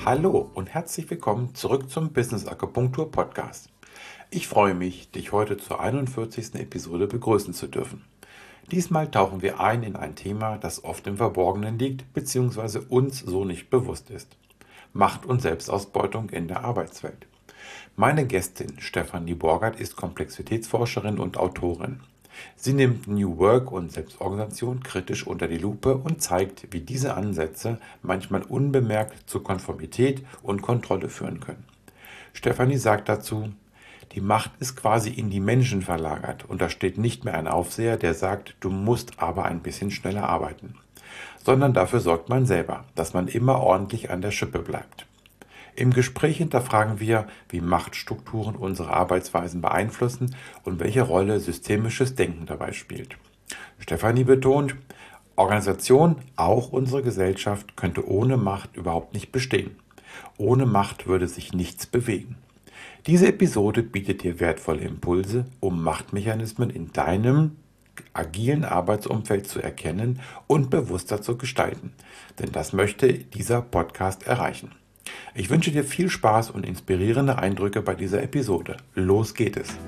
Hallo und herzlich willkommen zurück zum Business Akupunktur Podcast. Ich freue mich, dich heute zur 41. Episode begrüßen zu dürfen. Diesmal tauchen wir ein in ein Thema, das oft im Verborgenen liegt bzw. uns so nicht bewusst ist. Macht und Selbstausbeutung in der Arbeitswelt. Meine Gästin Stefanie Borgert ist Komplexitätsforscherin und Autorin. Sie nimmt New Work und Selbstorganisation kritisch unter die Lupe und zeigt, wie diese Ansätze manchmal unbemerkt zu Konformität und Kontrolle führen können. Stefanie sagt dazu: Die Macht ist quasi in die Menschen verlagert und da steht nicht mehr ein Aufseher, der sagt, du musst aber ein bisschen schneller arbeiten, sondern dafür sorgt man selber, dass man immer ordentlich an der Schippe bleibt. Im Gespräch hinterfragen wir, wie Machtstrukturen unsere Arbeitsweisen beeinflussen und welche Rolle systemisches Denken dabei spielt. Stefanie betont, Organisation, auch unsere Gesellschaft, könnte ohne Macht überhaupt nicht bestehen. Ohne Macht würde sich nichts bewegen. Diese Episode bietet dir wertvolle Impulse, um Machtmechanismen in deinem agilen Arbeitsumfeld zu erkennen und bewusster zu gestalten. Denn das möchte dieser Podcast erreichen. Ich wünsche dir viel Spaß und inspirierende Eindrücke bei dieser Episode. Los geht es!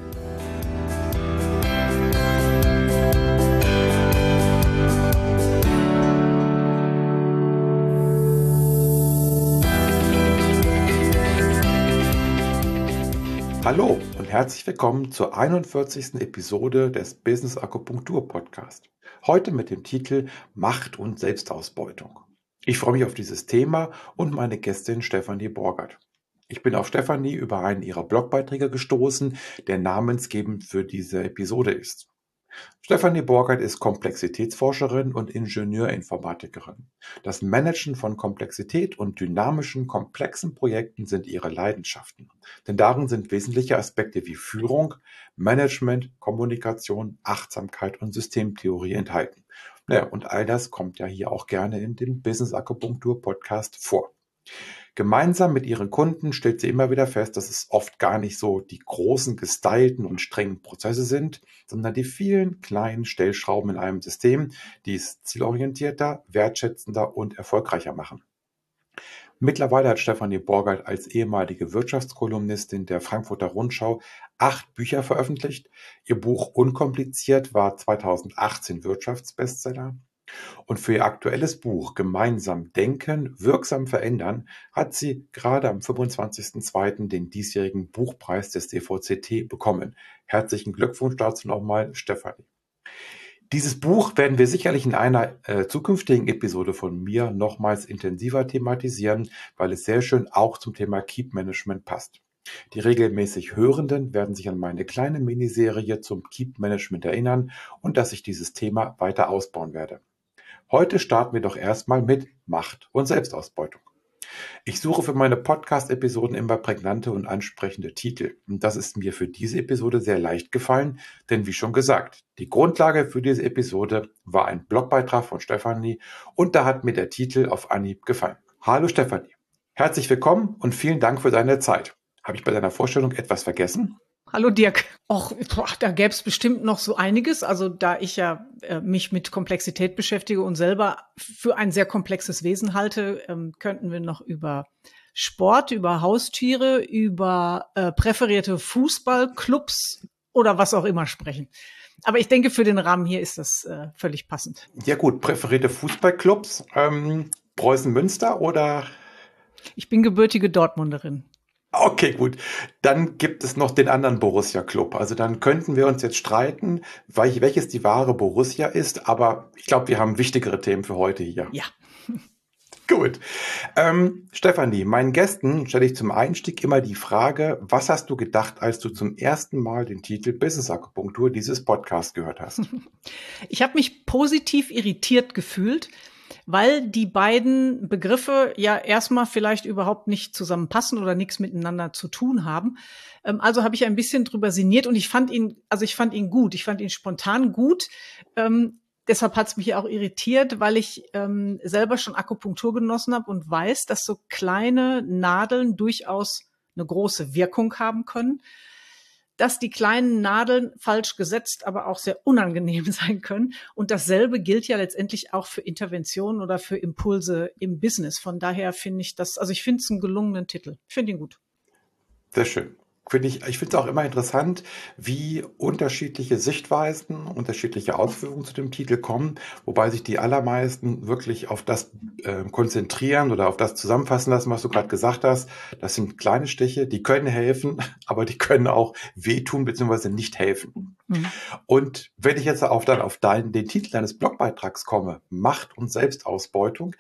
Hallo und herzlich willkommen zur 41. Episode des Business Akupunktur Podcast. Heute mit dem Titel Macht und Selbstausbeutung. Ich freue mich auf dieses Thema und meine Gästin Stefanie Borgert. Ich bin auf Stefanie über einen ihrer Blogbeiträge gestoßen, der namensgebend für diese Episode ist. Stefanie Borgert ist Komplexitätsforscherin und Ingenieurinformatikerin. Das Managen von Komplexität und dynamischen, komplexen Projekten sind ihre Leidenschaften. Denn darin sind wesentliche Aspekte wie Führung, Management, Kommunikation, Achtsamkeit und Systemtheorie enthalten. Ja, und all das kommt ja hier auch gerne in dem Business Akupunktur Podcast vor. Gemeinsam mit ihren Kunden stellt sie immer wieder fest, dass es oft gar nicht so die großen, gestylten und strengen Prozesse sind, sondern die vielen kleinen Stellschrauben in einem System, die es zielorientierter, wertschätzender und erfolgreicher machen. Mittlerweile hat Stefanie Borgert als ehemalige Wirtschaftskolumnistin der Frankfurter Rundschau 8 Bücher veröffentlicht. Ihr Buch Unkompliziert war 2018 Wirtschaftsbestseller. Und für ihr aktuelles Buch Gemeinsam denken, wirksam verändern hat sie gerade am 25.02. den diesjährigen Buchpreis des DVCT bekommen. Herzlichen Glückwunsch dazu nochmal, Stefanie. Dieses Buch werden wir sicherlich in einer zukünftigen Episode von mir nochmals intensiver thematisieren, weil es sehr schön auch zum Thema Keep Management passt. Die regelmäßig Hörenden werden sich an meine kleine Miniserie zum Keep Management erinnern und dass ich dieses Thema weiter ausbauen werde. Heute starten wir doch erstmal mit Macht und Selbstausbeutung. Ich suche für meine Podcast-Episoden immer prägnante und ansprechende Titel. Und das ist mir für diese Episode sehr leicht gefallen, denn wie schon gesagt, die Grundlage für diese Episode war ein Blogbeitrag von Stefanie und da hat mir der Titel auf Anhieb gefallen. Hallo Stefanie, herzlich willkommen und vielen Dank für deine Zeit. Habe ich bei deiner Vorstellung etwas vergessen? Hallo Dirk. Da gäbe es bestimmt noch so einiges. Also da ich ja mich mit Komplexität beschäftige und selber für ein sehr komplexes Wesen halte, könnten wir noch über Sport, über Haustiere, über präferierte Fußballclubs oder was auch immer sprechen. Aber ich denke, für den Rahmen hier ist das völlig passend. Ja gut, präferierte Fußballclubs, Preußen Münster oder? Ich bin gebürtige Dortmunderin. Okay, gut. Dann gibt es noch den anderen Borussia Club. Also dann könnten wir uns jetzt streiten, welches die wahre Borussia ist. Aber ich glaube, wir haben wichtigere Themen für heute hier. Ja. Gut. Stefanie, meinen Gästen stelle ich zum Einstieg immer die Frage, was hast du gedacht, als du zum ersten Mal den Titel Business Akupunktur dieses Podcasts gehört hast? Ich habe mich positiv irritiert gefühlt, weil die beiden Begriffe ja erstmal vielleicht überhaupt nicht zusammenpassen oder nichts miteinander zu tun haben. Also habe ich ein bisschen drüber sinniert und ich fand ihn gut. Ich fand ihn spontan gut. Deshalb hat es mich auch irritiert, weil ich selber schon Akupunktur genossen habe und weiß, dass so kleine Nadeln durchaus eine große Wirkung haben können. dass die kleinen Nadeln falsch gesetzt, aber auch sehr unangenehm sein können. Und dasselbe gilt ja letztendlich auch für Interventionen oder für Impulse im Business. Von daher finde ich ich finde es einen gelungenen Titel. Ich finde ihn gut. Sehr schön. Ich finde es auch immer interessant, wie unterschiedliche Sichtweisen, unterschiedliche Ausführungen zu dem Titel kommen, wobei sich die allermeisten wirklich auf das konzentrieren oder auf das zusammenfassen lassen, was du gerade gesagt hast. Das sind kleine Stiche, die können helfen, aber die können auch wehtun bzw. nicht helfen. Mhm. Und wenn ich jetzt den Titel deines Blogbeitrags komme, Macht und Selbstausbeutung,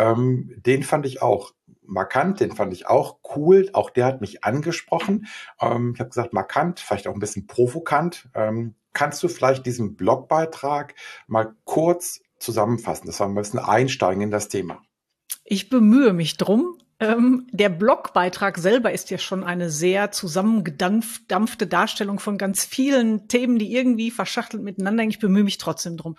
den fand ich auch markant, den fand ich auch cool. Auch der hat mich angesprochen. Ich habe gesagt, markant, vielleicht auch ein bisschen provokant. Kannst du vielleicht diesen Blogbeitrag mal kurz zusammenfassen, dass wir ein bisschen einsteigen in das Thema? Ich bemühe mich drum. Der Blogbeitrag selber ist ja schon eine sehr zusammengedampfte Darstellung von ganz vielen Themen, die irgendwie verschachtelt miteinander hängen. Ich bemühe mich trotzdem drum.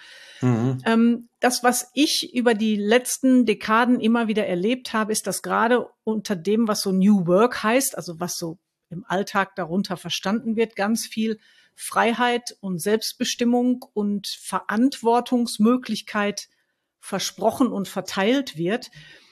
Das, was ich über die letzten Dekaden immer wieder erlebt habe, ist, dass gerade unter dem, was so New Work heißt, also was so im Alltag darunter verstanden wird, ganz viel Freiheit und Selbstbestimmung und Verantwortungsmöglichkeit versprochen und verteilt wird.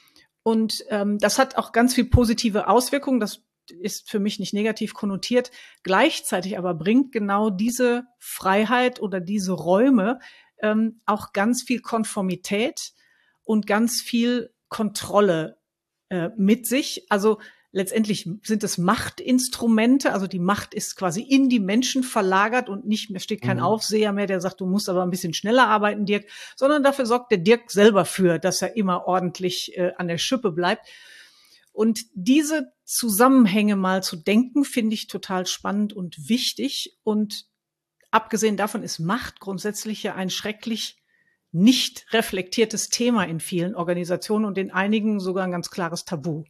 Und das hat auch ganz viel positive Auswirkungen. Das ist für mich nicht negativ konnotiert. Gleichzeitig aber bringt genau diese Freiheit oder diese Räume auch ganz viel Konformität und ganz viel Kontrolle mit sich. Also letztendlich sind es Machtinstrumente, also die Macht ist quasi in die Menschen verlagert und da steht kein Aufseher mehr, der sagt, du musst aber ein bisschen schneller arbeiten, Dirk, sondern dafür sorgt der Dirk selber für, dass er immer ordentlich an der Schippe bleibt. Und diese Zusammenhänge mal zu denken, finde ich total spannend und wichtig. Und abgesehen davon ist Macht grundsätzlich ja ein schrecklich nicht reflektiertes Thema in vielen Organisationen und in einigen sogar ein ganz klares Tabu.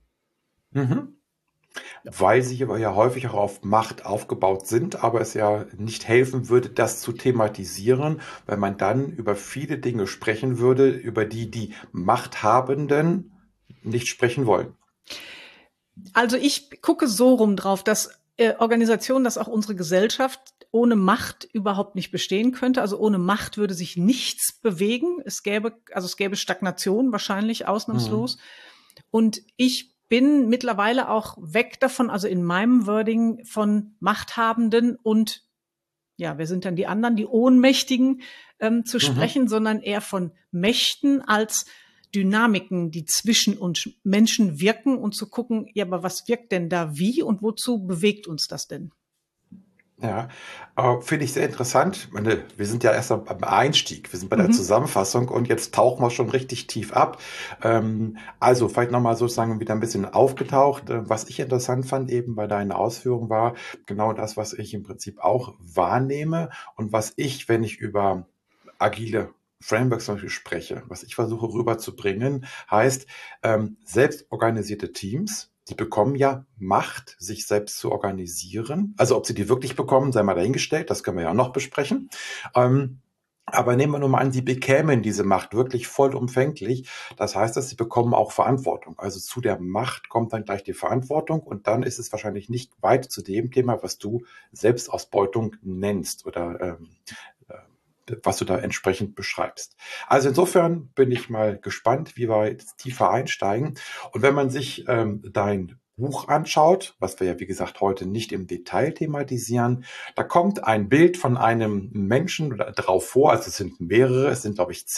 Weil sie aber ja häufig auch auf Macht aufgebaut sind, aber es ja nicht helfen würde, das zu thematisieren, weil man dann über viele Dinge sprechen würde, über die Machthabenden nicht sprechen wollen. Also ich gucke so rum drauf, dass Organisationen, dass auch unsere Gesellschaft ohne Macht überhaupt nicht bestehen könnte. Also ohne Macht würde sich nichts bewegen. Es gäbe Stagnation wahrscheinlich ausnahmslos. Und ich bin mittlerweile auch weg davon, also in meinem Wording von Machthabenden und ja, wer sind dann die anderen, die Ohnmächtigen zu sprechen, sondern eher von Mächten als Dynamiken, die zwischen uns Menschen wirken und zu gucken, ja, aber was wirkt denn da wie und wozu bewegt uns das denn? Ja, finde ich sehr interessant. Ich meine, wir sind ja erst am Einstieg, wir sind bei der Zusammenfassung und jetzt tauchen wir schon richtig tief ab. Also vielleicht nochmal sozusagen wieder ein bisschen aufgetaucht. Was ich interessant fand eben bei deinen Ausführungen war genau das, was ich im Prinzip auch wahrnehme und was ich, wenn ich über agile Frameworks zum Beispiel spreche, was ich versuche rüberzubringen, heißt selbstorganisierte Teams. Die bekommen ja Macht, sich selbst zu organisieren. Also ob sie die wirklich bekommen, sei mal dahingestellt, das können wir ja noch besprechen. Aber nehmen wir nur mal an, sie bekämen diese Macht wirklich vollumfänglich. Das heißt, dass sie bekommen auch Verantwortung. Also zu der Macht kommt dann gleich die Verantwortung und dann ist es wahrscheinlich nicht weit zu dem Thema, was du Selbstausbeutung nennst oder was du da entsprechend beschreibst. Also insofern bin ich mal gespannt, wie wir jetzt tiefer einsteigen. Und wenn man sich dein Buch anschaut, was wir ja wie gesagt heute nicht im Detail thematisieren, da kommt ein Bild von einem Menschen drauf vor, also es sind mehrere, es sind glaube ich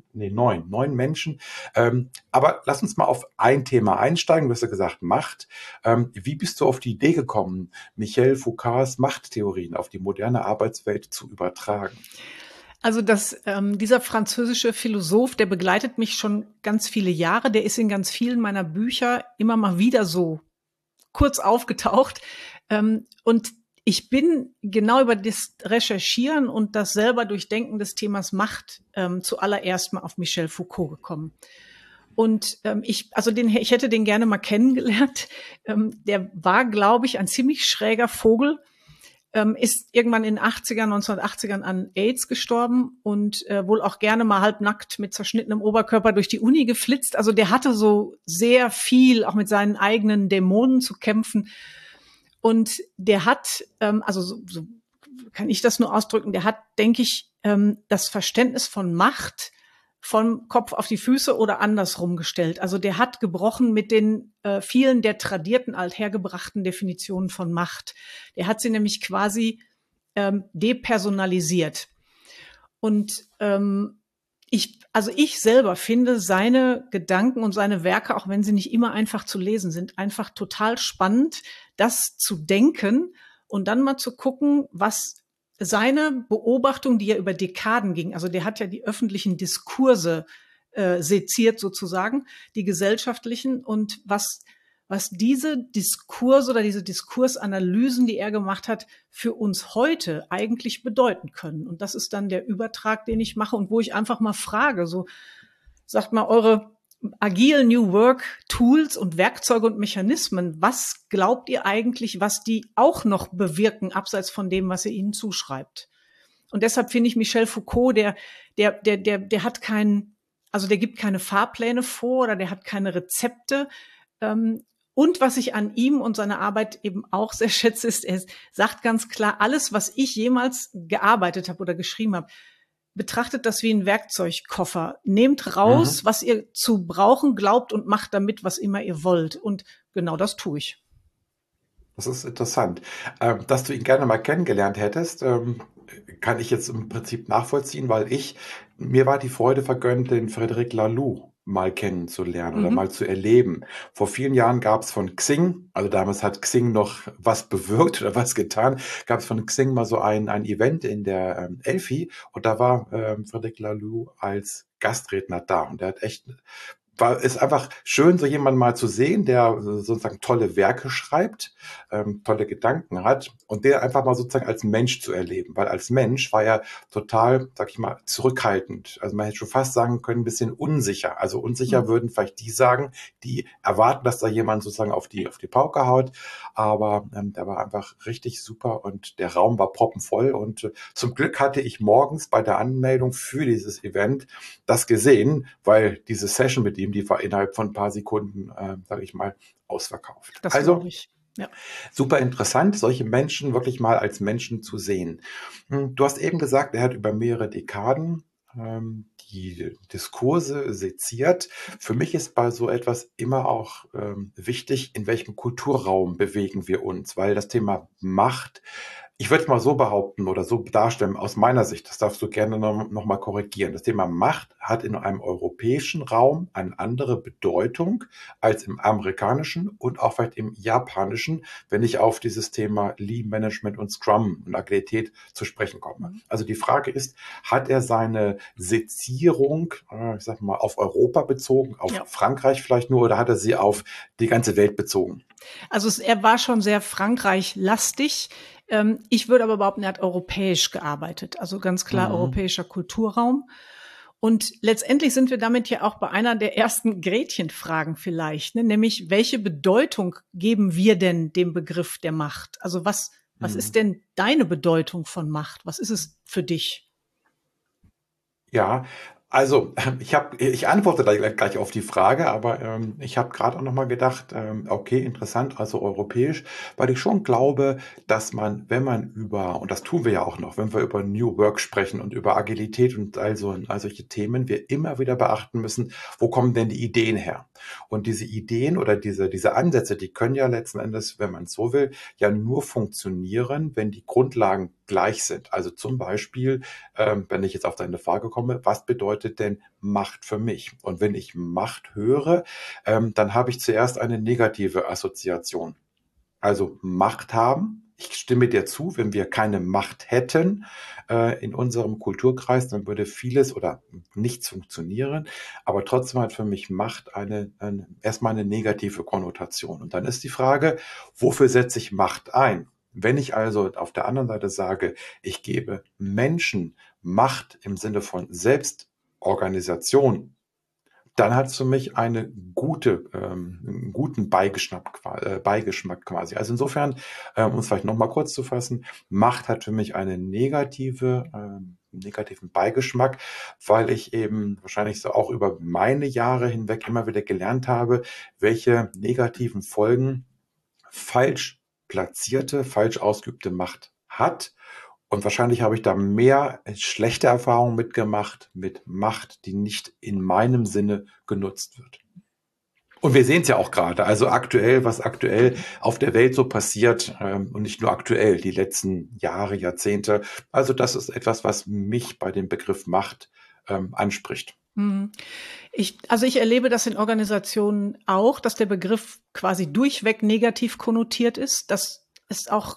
9 Menschen. Aber lass uns mal auf ein Thema einsteigen, du hast ja gesagt Macht. Wie bist du auf die Idee gekommen, Michel Foucaults Machttheorien auf die moderne Arbeitswelt zu übertragen? Also dieser französische Philosoph, der begleitet mich schon ganz viele Jahre. Der ist in ganz vielen meiner Bücher immer mal wieder so kurz aufgetaucht. Und ich bin genau über das Recherchieren und das selber Durchdenken des Themas Macht zuallererst mal auf Michel Foucault gekommen. Und ich hätte den gerne mal kennengelernt. Der war, glaube ich, ein ziemlich schräger Vogel. Ist irgendwann in 1980ern an AIDS gestorben und wohl auch gerne mal halbnackt mit zerschnittenem Oberkörper durch die Uni geflitzt. Also der hatte so sehr viel auch mit seinen eigenen Dämonen zu kämpfen. Und der hat, also so kann ich das nur ausdrücken, der hat, denke ich, das Verständnis von Macht vom Kopf auf die Füße oder andersrum gestellt. Also der hat gebrochen mit den vielen der tradierten, althergebrachten Definitionen von Macht. Der hat sie nämlich quasi depersonalisiert. Und ich selber finde seine Gedanken und seine Werke, auch wenn sie nicht immer einfach zu lesen sind, einfach total spannend, das zu denken und dann mal zu gucken, was seine Beobachtung, die ja über Dekaden ging, also der hat ja die öffentlichen Diskurse seziert sozusagen, die gesellschaftlichen, und was diese Diskurse oder diese Diskursanalysen, die er gemacht hat, für uns heute eigentlich bedeuten können. Und das ist dann der Übertrag, den ich mache und wo ich einfach mal frage, so sagt mal eure agile New Work Tools und Werkzeuge und Mechanismen, was glaubt ihr eigentlich, was die auch noch bewirken, abseits von dem, was ihr ihnen zuschreibt? Und deshalb finde ich Michel Foucault, der hat keinen, also der gibt keine Fahrpläne vor oder der hat keine Rezepte. Und was ich an ihm und seiner Arbeit eben auch sehr schätze, ist, er sagt ganz klar, alles, was ich jemals gearbeitet habe oder geschrieben habe, betrachtet das wie ein Werkzeugkoffer. Nehmt raus, was ihr zu brauchen glaubt und macht damit, was immer ihr wollt. Und genau das tue ich. Das ist interessant. Dass du ihn gerne mal kennengelernt hättest, kann ich jetzt im Prinzip nachvollziehen, weil mir war die Freude vergönnt, den Frédéric Laloux mal kennenzulernen oder mal zu erleben. Vor vielen Jahren gab es von Xing, also damals hat Xing noch was bewirkt oder was getan, gab es von Xing mal so ein Event in der Elfi, und da war Frédéric Laloux als Gastredner da, und der hat echt ist einfach schön, so jemanden mal zu sehen, der sozusagen tolle Werke schreibt, tolle Gedanken hat, und der einfach mal sozusagen als Mensch zu erleben. Weil als Mensch war er total, sag ich mal, zurückhaltend. Also man hätte schon fast sagen können, ein bisschen unsicher. Also unsicher würden vielleicht die sagen, die erwarten, dass da jemand sozusagen auf die Pauke haut. Aber der war einfach richtig super und der Raum war proppenvoll. Und zum Glück hatte ich morgens bei der Anmeldung für dieses Event das gesehen, weil diese Session mit ihm, die war innerhalb von ein paar Sekunden, sage ich mal, ausverkauft. Das also glaube ich. Ja. Super interessant, solche Menschen wirklich mal als Menschen zu sehen. Du hast eben gesagt, er hat über mehrere Dekaden die Diskurse seziert. Für mich ist bei so etwas immer auch wichtig, in welchem Kulturraum bewegen wir uns, weil das Thema Macht, ich würde es mal so behaupten oder so darstellen, aus meiner Sicht, das darfst du gerne noch mal korrigieren. Das Thema Macht hat in einem europäischen Raum eine andere Bedeutung als im amerikanischen und auch vielleicht im japanischen, wenn ich auf dieses Thema Lean Management und Scrum und Agilität zu sprechen komme. Also die Frage ist, hat er seine Sezierung, ich sag mal, auf Europa bezogen, auf Frankreich vielleicht nur, oder hat er sie auf die ganze Welt bezogen? Also er war schon sehr Frankreich-lastig. Ich würde aber behaupten, er hat europäisch gearbeitet, also ganz klar europäischer Kulturraum. Und letztendlich sind wir damit ja auch bei einer der ersten Gretchenfragen vielleicht, ne? Nämlich, welche Bedeutung geben wir denn dem Begriff der Macht? Also was ist denn deine Bedeutung von Macht? Was ist es für dich? Ja, also ich antworte gleich auf die Frage, aber ich habe gerade auch noch mal gedacht, okay, interessant, also europäisch, weil ich schon glaube, dass man, wenn man und das tun wir ja auch noch, wenn wir über New Work sprechen und über Agilität und all solche Themen, wir immer wieder beachten müssen, wo kommen denn die Ideen her? Und diese Ideen oder diese Ansätze, die können ja letzten Endes, wenn man es so will, ja nur funktionieren, wenn die Grundlagen gleich sind. Also zum Beispiel, wenn ich jetzt auf deine Frage komme, was bedeutet denn Macht für mich? Und wenn ich Macht höre, dann habe ich zuerst eine negative Assoziation. Also Macht haben. Ich stimme dir zu, wenn wir keine Macht hätten in unserem Kulturkreis, dann würde vieles oder nichts funktionieren. Aber trotzdem hat für mich Macht erstmal eine negative Konnotation. Und dann ist die Frage, wofür setze ich Macht ein? Wenn ich also auf der anderen Seite sage, ich gebe Menschen Macht im Sinne von Selbstorganisation, dann hat es für mich einen guten Beigeschmack quasi. Also insofern, um es vielleicht nochmal kurz zu fassen, Macht hat für mich einen negativen Beigeschmack, weil ich eben wahrscheinlich so auch über meine Jahre hinweg immer wieder gelernt habe, welche negativen Folgen falsch platzierte, falsch ausgeübte Macht hat. Und wahrscheinlich habe ich da mehr schlechte Erfahrungen mitgemacht mit Macht, die nicht in meinem Sinne genutzt wird. Und wir sehen es ja auch gerade, also aktuell, was aktuell auf der Welt so passiert, und nicht nur aktuell, die letzten Jahre, Jahrzehnte. Also das ist etwas, was mich bei dem Begriff Macht anspricht. Mhm. Ich erlebe das in Organisationen auch, dass der Begriff quasi durchweg negativ konnotiert ist, dass es auch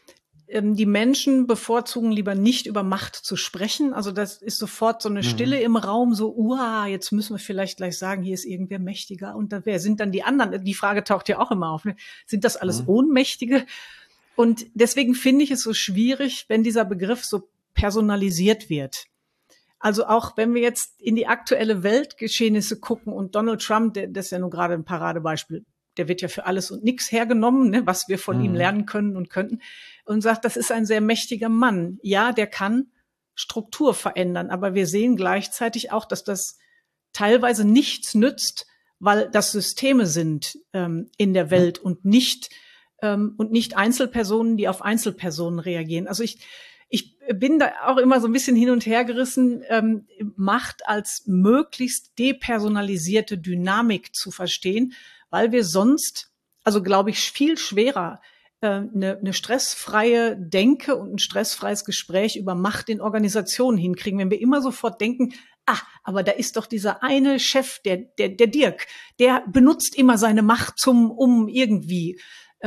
die Menschen bevorzugen, lieber nicht über Macht zu sprechen. Also das ist sofort so eine Stille im Raum, so, jetzt müssen wir vielleicht gleich sagen, hier ist irgendwer mächtiger. Und wer sind dann die anderen? Die Frage taucht ja auch immer auf. Ne? Sind das alles Ohnmächtige? Und deswegen finde ich es so schwierig, wenn dieser Begriff so personalisiert wird. Also auch wenn wir jetzt in die aktuelle Weltgeschehnisse gucken und Donald Trump, das ist ja nun gerade ein Paradebeispiel, der wird ja für alles und nichts hergenommen, ne, was wir von ihm lernen können und könnten, und sagt, das ist ein sehr mächtiger Mann. Ja, der kann Struktur verändern, aber wir sehen gleichzeitig auch, dass das teilweise nichts nützt, weil das Systeme sind in der Welt und nicht Einzelpersonen, die auf Einzelpersonen reagieren. Also ich bin da auch immer so ein bisschen hin und her gerissen, Macht als möglichst depersonalisierte Dynamik zu verstehen, weil wir sonst, also glaube ich, viel schwerer eine stressfreie Denke und ein stressfreies Gespräch über Macht in Organisationen hinkriegen, wenn wir immer sofort denken, aber da ist doch dieser eine Chef, der Dirk, der benutzt immer seine Macht um irgendwie.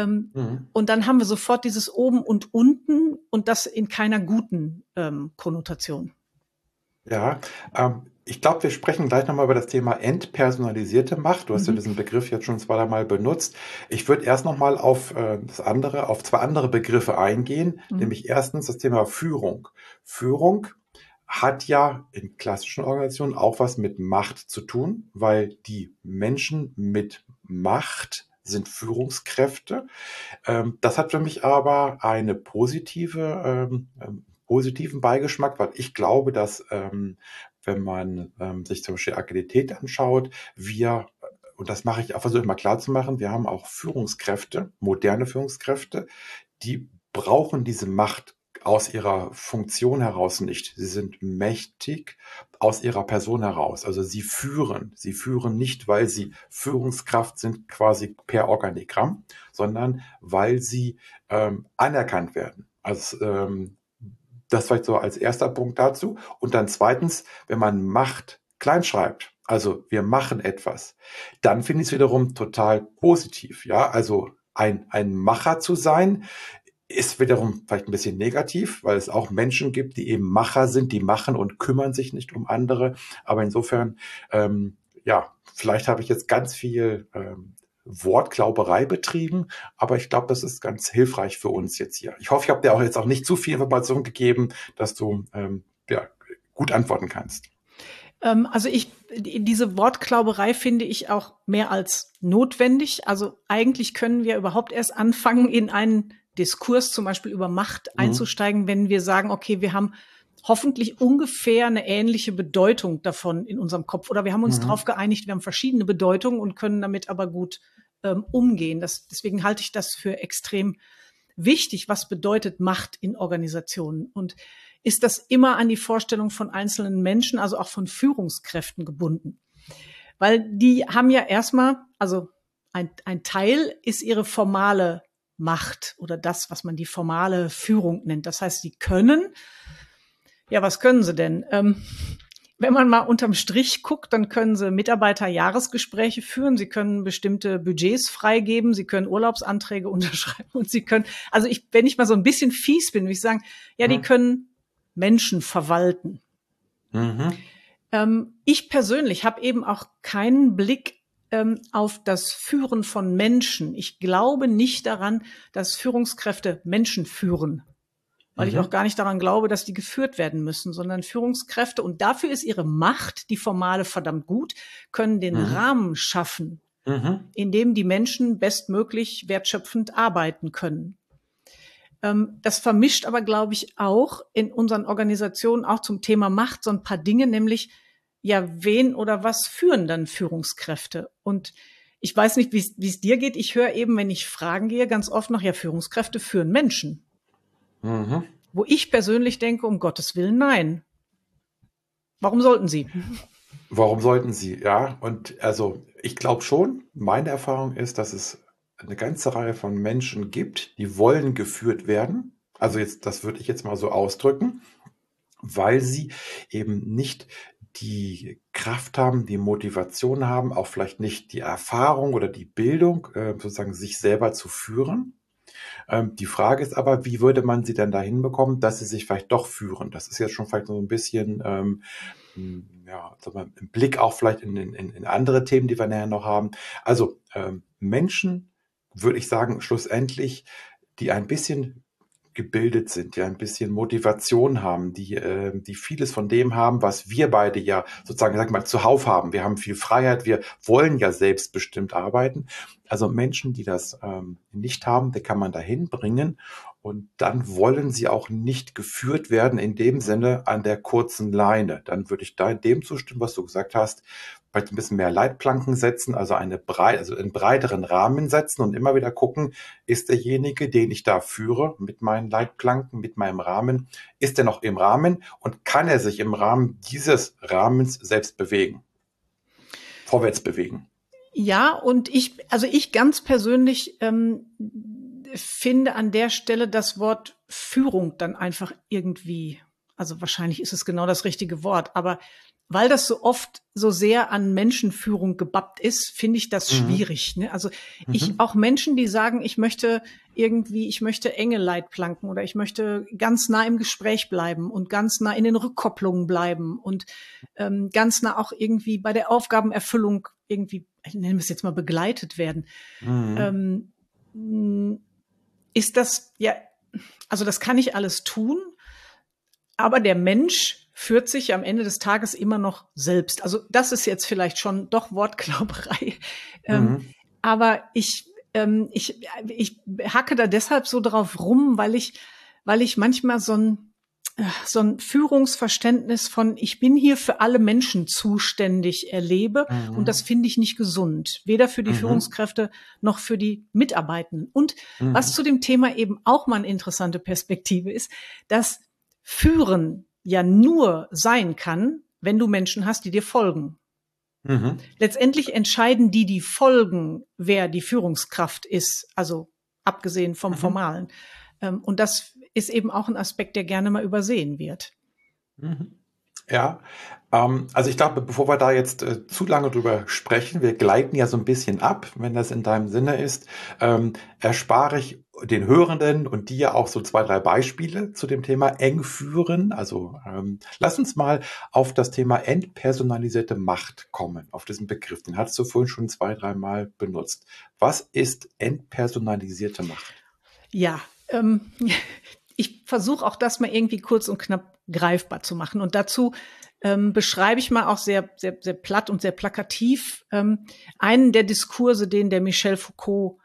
Und dann haben wir sofort dieses Oben und Unten und das in keiner guten Konnotation. Ja, ich glaube, wir sprechen gleich nochmal über das Thema entpersonalisierte Macht. Du hast ja diesen Begriff jetzt schon zweimal benutzt. Ich würde erst nochmal auf zwei andere Begriffe eingehen, nämlich erstens das Thema Führung. Führung hat ja in klassischen Organisationen auch was mit Macht zu tun, weil die Menschen mit Macht sind Führungskräfte. Das hat für mich aber eine positiven Beigeschmack, weil ich glaube, dass wenn man sich zum Beispiel Agilität anschaut, und das mache ich auch, versuche ich mal klar zu machen, wir haben auch Führungskräfte, moderne Führungskräfte, die brauchen diese Macht aus ihrer Funktion heraus nicht. Sie sind mächtig aus ihrer Person heraus. Also sie führen nicht, weil sie Führungskraft sind quasi per Organigramm, sondern weil sie anerkannt werden. Also das vielleicht so als erster Punkt dazu. Und dann zweitens, wenn man Macht klein schreibt, also wir machen etwas, dann finde ich es wiederum total positiv. Ja, also ein Macher zu sein, ist wiederum vielleicht ein bisschen negativ, weil es auch Menschen gibt, die eben Macher sind, die machen und kümmern sich nicht um andere. Aber insofern, vielleicht habe ich jetzt ganz viel Wortklauberei betrieben, aber ich glaube, das ist ganz hilfreich für uns jetzt hier. Ich hoffe, ich habe dir auch jetzt auch nicht zu viel Information gegeben, dass du gut antworten kannst. Diese Wortklauberei finde ich auch mehr als notwendig. Also eigentlich können wir überhaupt erst anfangen, in einen Diskurs zum Beispiel über Macht einzusteigen, wenn wir sagen, okay, wir haben hoffentlich ungefähr eine ähnliche Bedeutung davon in unserem Kopf. Oder wir haben uns darauf geeinigt, wir haben verschiedene Bedeutungen und können damit aber gut umgehen. Deswegen halte ich das für extrem wichtig. Was bedeutet Macht in Organisationen? Und ist das immer an die Vorstellung von einzelnen Menschen, also auch von Führungskräften gebunden? Weil die haben ja erstmal, also ein Teil ist ihre formale Macht oder das, was man die formale Führung nennt. Das heißt, sie können, was können sie denn? Wenn man mal unterm Strich guckt, dann können sie Mitarbeiterjahresgespräche führen, sie können bestimmte Budgets freigeben, sie können Urlaubsanträge unterschreiben und sie können, wenn ich mal so ein bisschen fies bin, würde ich sagen, die können Menschen verwalten. Ich persönlich habe eben auch keinen Blick auf das Führen von Menschen. Ich glaube nicht daran, dass Führungskräfte Menschen führen, weil ich auch gar nicht daran glaube, dass die geführt werden müssen, sondern Führungskräfte, und dafür ist ihre Macht, die formale, verdammt gut, können den Rahmen schaffen, in dem die Menschen bestmöglich wertschöpfend arbeiten können. Das vermischt aber, glaube ich, auch in unseren Organisationen auch zum Thema Macht so ein paar Dinge, nämlich wen oder was führen dann Führungskräfte? Und ich weiß nicht, wie es dir geht. Ich höre eben, wenn ich fragen gehe, ganz oft noch, ja, Führungskräfte führen Menschen. Mhm. Wo ich persönlich denke, um Gottes Willen, nein. Warum sollten sie? Warum sollten sie? Ja, und also ich glaube schon, meine Erfahrung ist, dass es eine ganze Reihe von Menschen gibt, die wollen geführt werden. Also jetzt, das würde ich jetzt mal so ausdrücken, weil sie eben nicht die Kraft haben, die Motivation haben, auch vielleicht nicht die Erfahrung oder die Bildung, sozusagen sich selber zu führen. Die Frage ist aber, wie würde man sie denn dahin bekommen, dass sie sich vielleicht doch führen? Das ist jetzt schon vielleicht so ein bisschen, ja, sag mal, im Blick auch vielleicht in andere Themen, die wir nachher noch haben. Also Menschen, würde ich sagen, schlussendlich, die ein bisschen gebildet sind, ja ein bisschen Motivation haben, die vieles von dem haben, was wir beide ja sozusagen, sag mal, zuhauf haben. Wir haben viel Freiheit, wir wollen ja selbstbestimmt arbeiten. Also Menschen, die das nicht haben, die kann man dahin bringen und dann wollen sie auch nicht geführt werden in dem Sinne an der kurzen Leine. Dann würde ich da in dem zustimmen, was du gesagt hast, vielleicht ein bisschen mehr Leitplanken setzen, also also einen breiteren Rahmen setzen und immer wieder gucken, ist derjenige, den ich da führe, mit meinen Leitplanken, mit meinem Rahmen, ist er noch im Rahmen und kann er sich im Rahmen dieses Rahmens selbst bewegen, vorwärts bewegen? Ja, und also ich ganz persönlich finde an der Stelle das Wort Führung dann einfach irgendwie, also wahrscheinlich ist es genau das richtige Wort, aber weil das so oft so sehr an Menschenführung gebappt ist, finde ich das Mhm. schwierig. Ne? Also Mhm. auch Menschen, die sagen, ich möchte enge Leitplanken oder ich möchte ganz nah im Gespräch bleiben und ganz nah in den Rückkopplungen bleiben und ganz nah auch irgendwie bei der Aufgabenerfüllung irgendwie, ich nenne es jetzt mal, begleitet werden. Mhm. Ähm, ist das, ja, also das kann ich alles tun, aber der Mensch führt sich am Ende des Tages immer noch selbst. Also das ist jetzt vielleicht schon doch Wortklauberei. Mhm. Aber ich hacke da deshalb so drauf rum, weil ich manchmal so ein Führungsverständnis von ich bin hier für alle Menschen zuständig erlebe. Und das Mhm. finde ich nicht gesund. Weder für die Mhm. Führungskräfte noch für die Mitarbeitenden. Und was Mhm. zu dem Thema eben auch mal eine interessante Perspektive ist, dass Führen ja nur sein kann, wenn du Menschen hast, die dir folgen. Mhm. Letztendlich entscheiden die, die folgen, wer die Führungskraft ist, also abgesehen vom Mhm. Formalen. Und das ist eben auch ein Aspekt, der gerne mal übersehen wird. Mhm. Ja, also ich glaube, bevor wir da jetzt zu lange drüber sprechen, wir gleiten ja so ein bisschen ab, wenn das in deinem Sinne ist, erspare ich den Hörenden und dir auch so zwei, drei Beispiele zu dem Thema eng führen. Also lass uns mal auf das Thema entpersonalisierte Macht kommen, auf diesen Begriff. Den hattest du vorhin schon zwei, dreimal benutzt. Was ist entpersonalisierte Macht? Ja, ich versuche auch das mal irgendwie kurz und knapp greifbar zu machen. Und dazu beschreibe ich mal auch sehr platt und sehr plakativ einen der Diskurse, den der Michel Foucault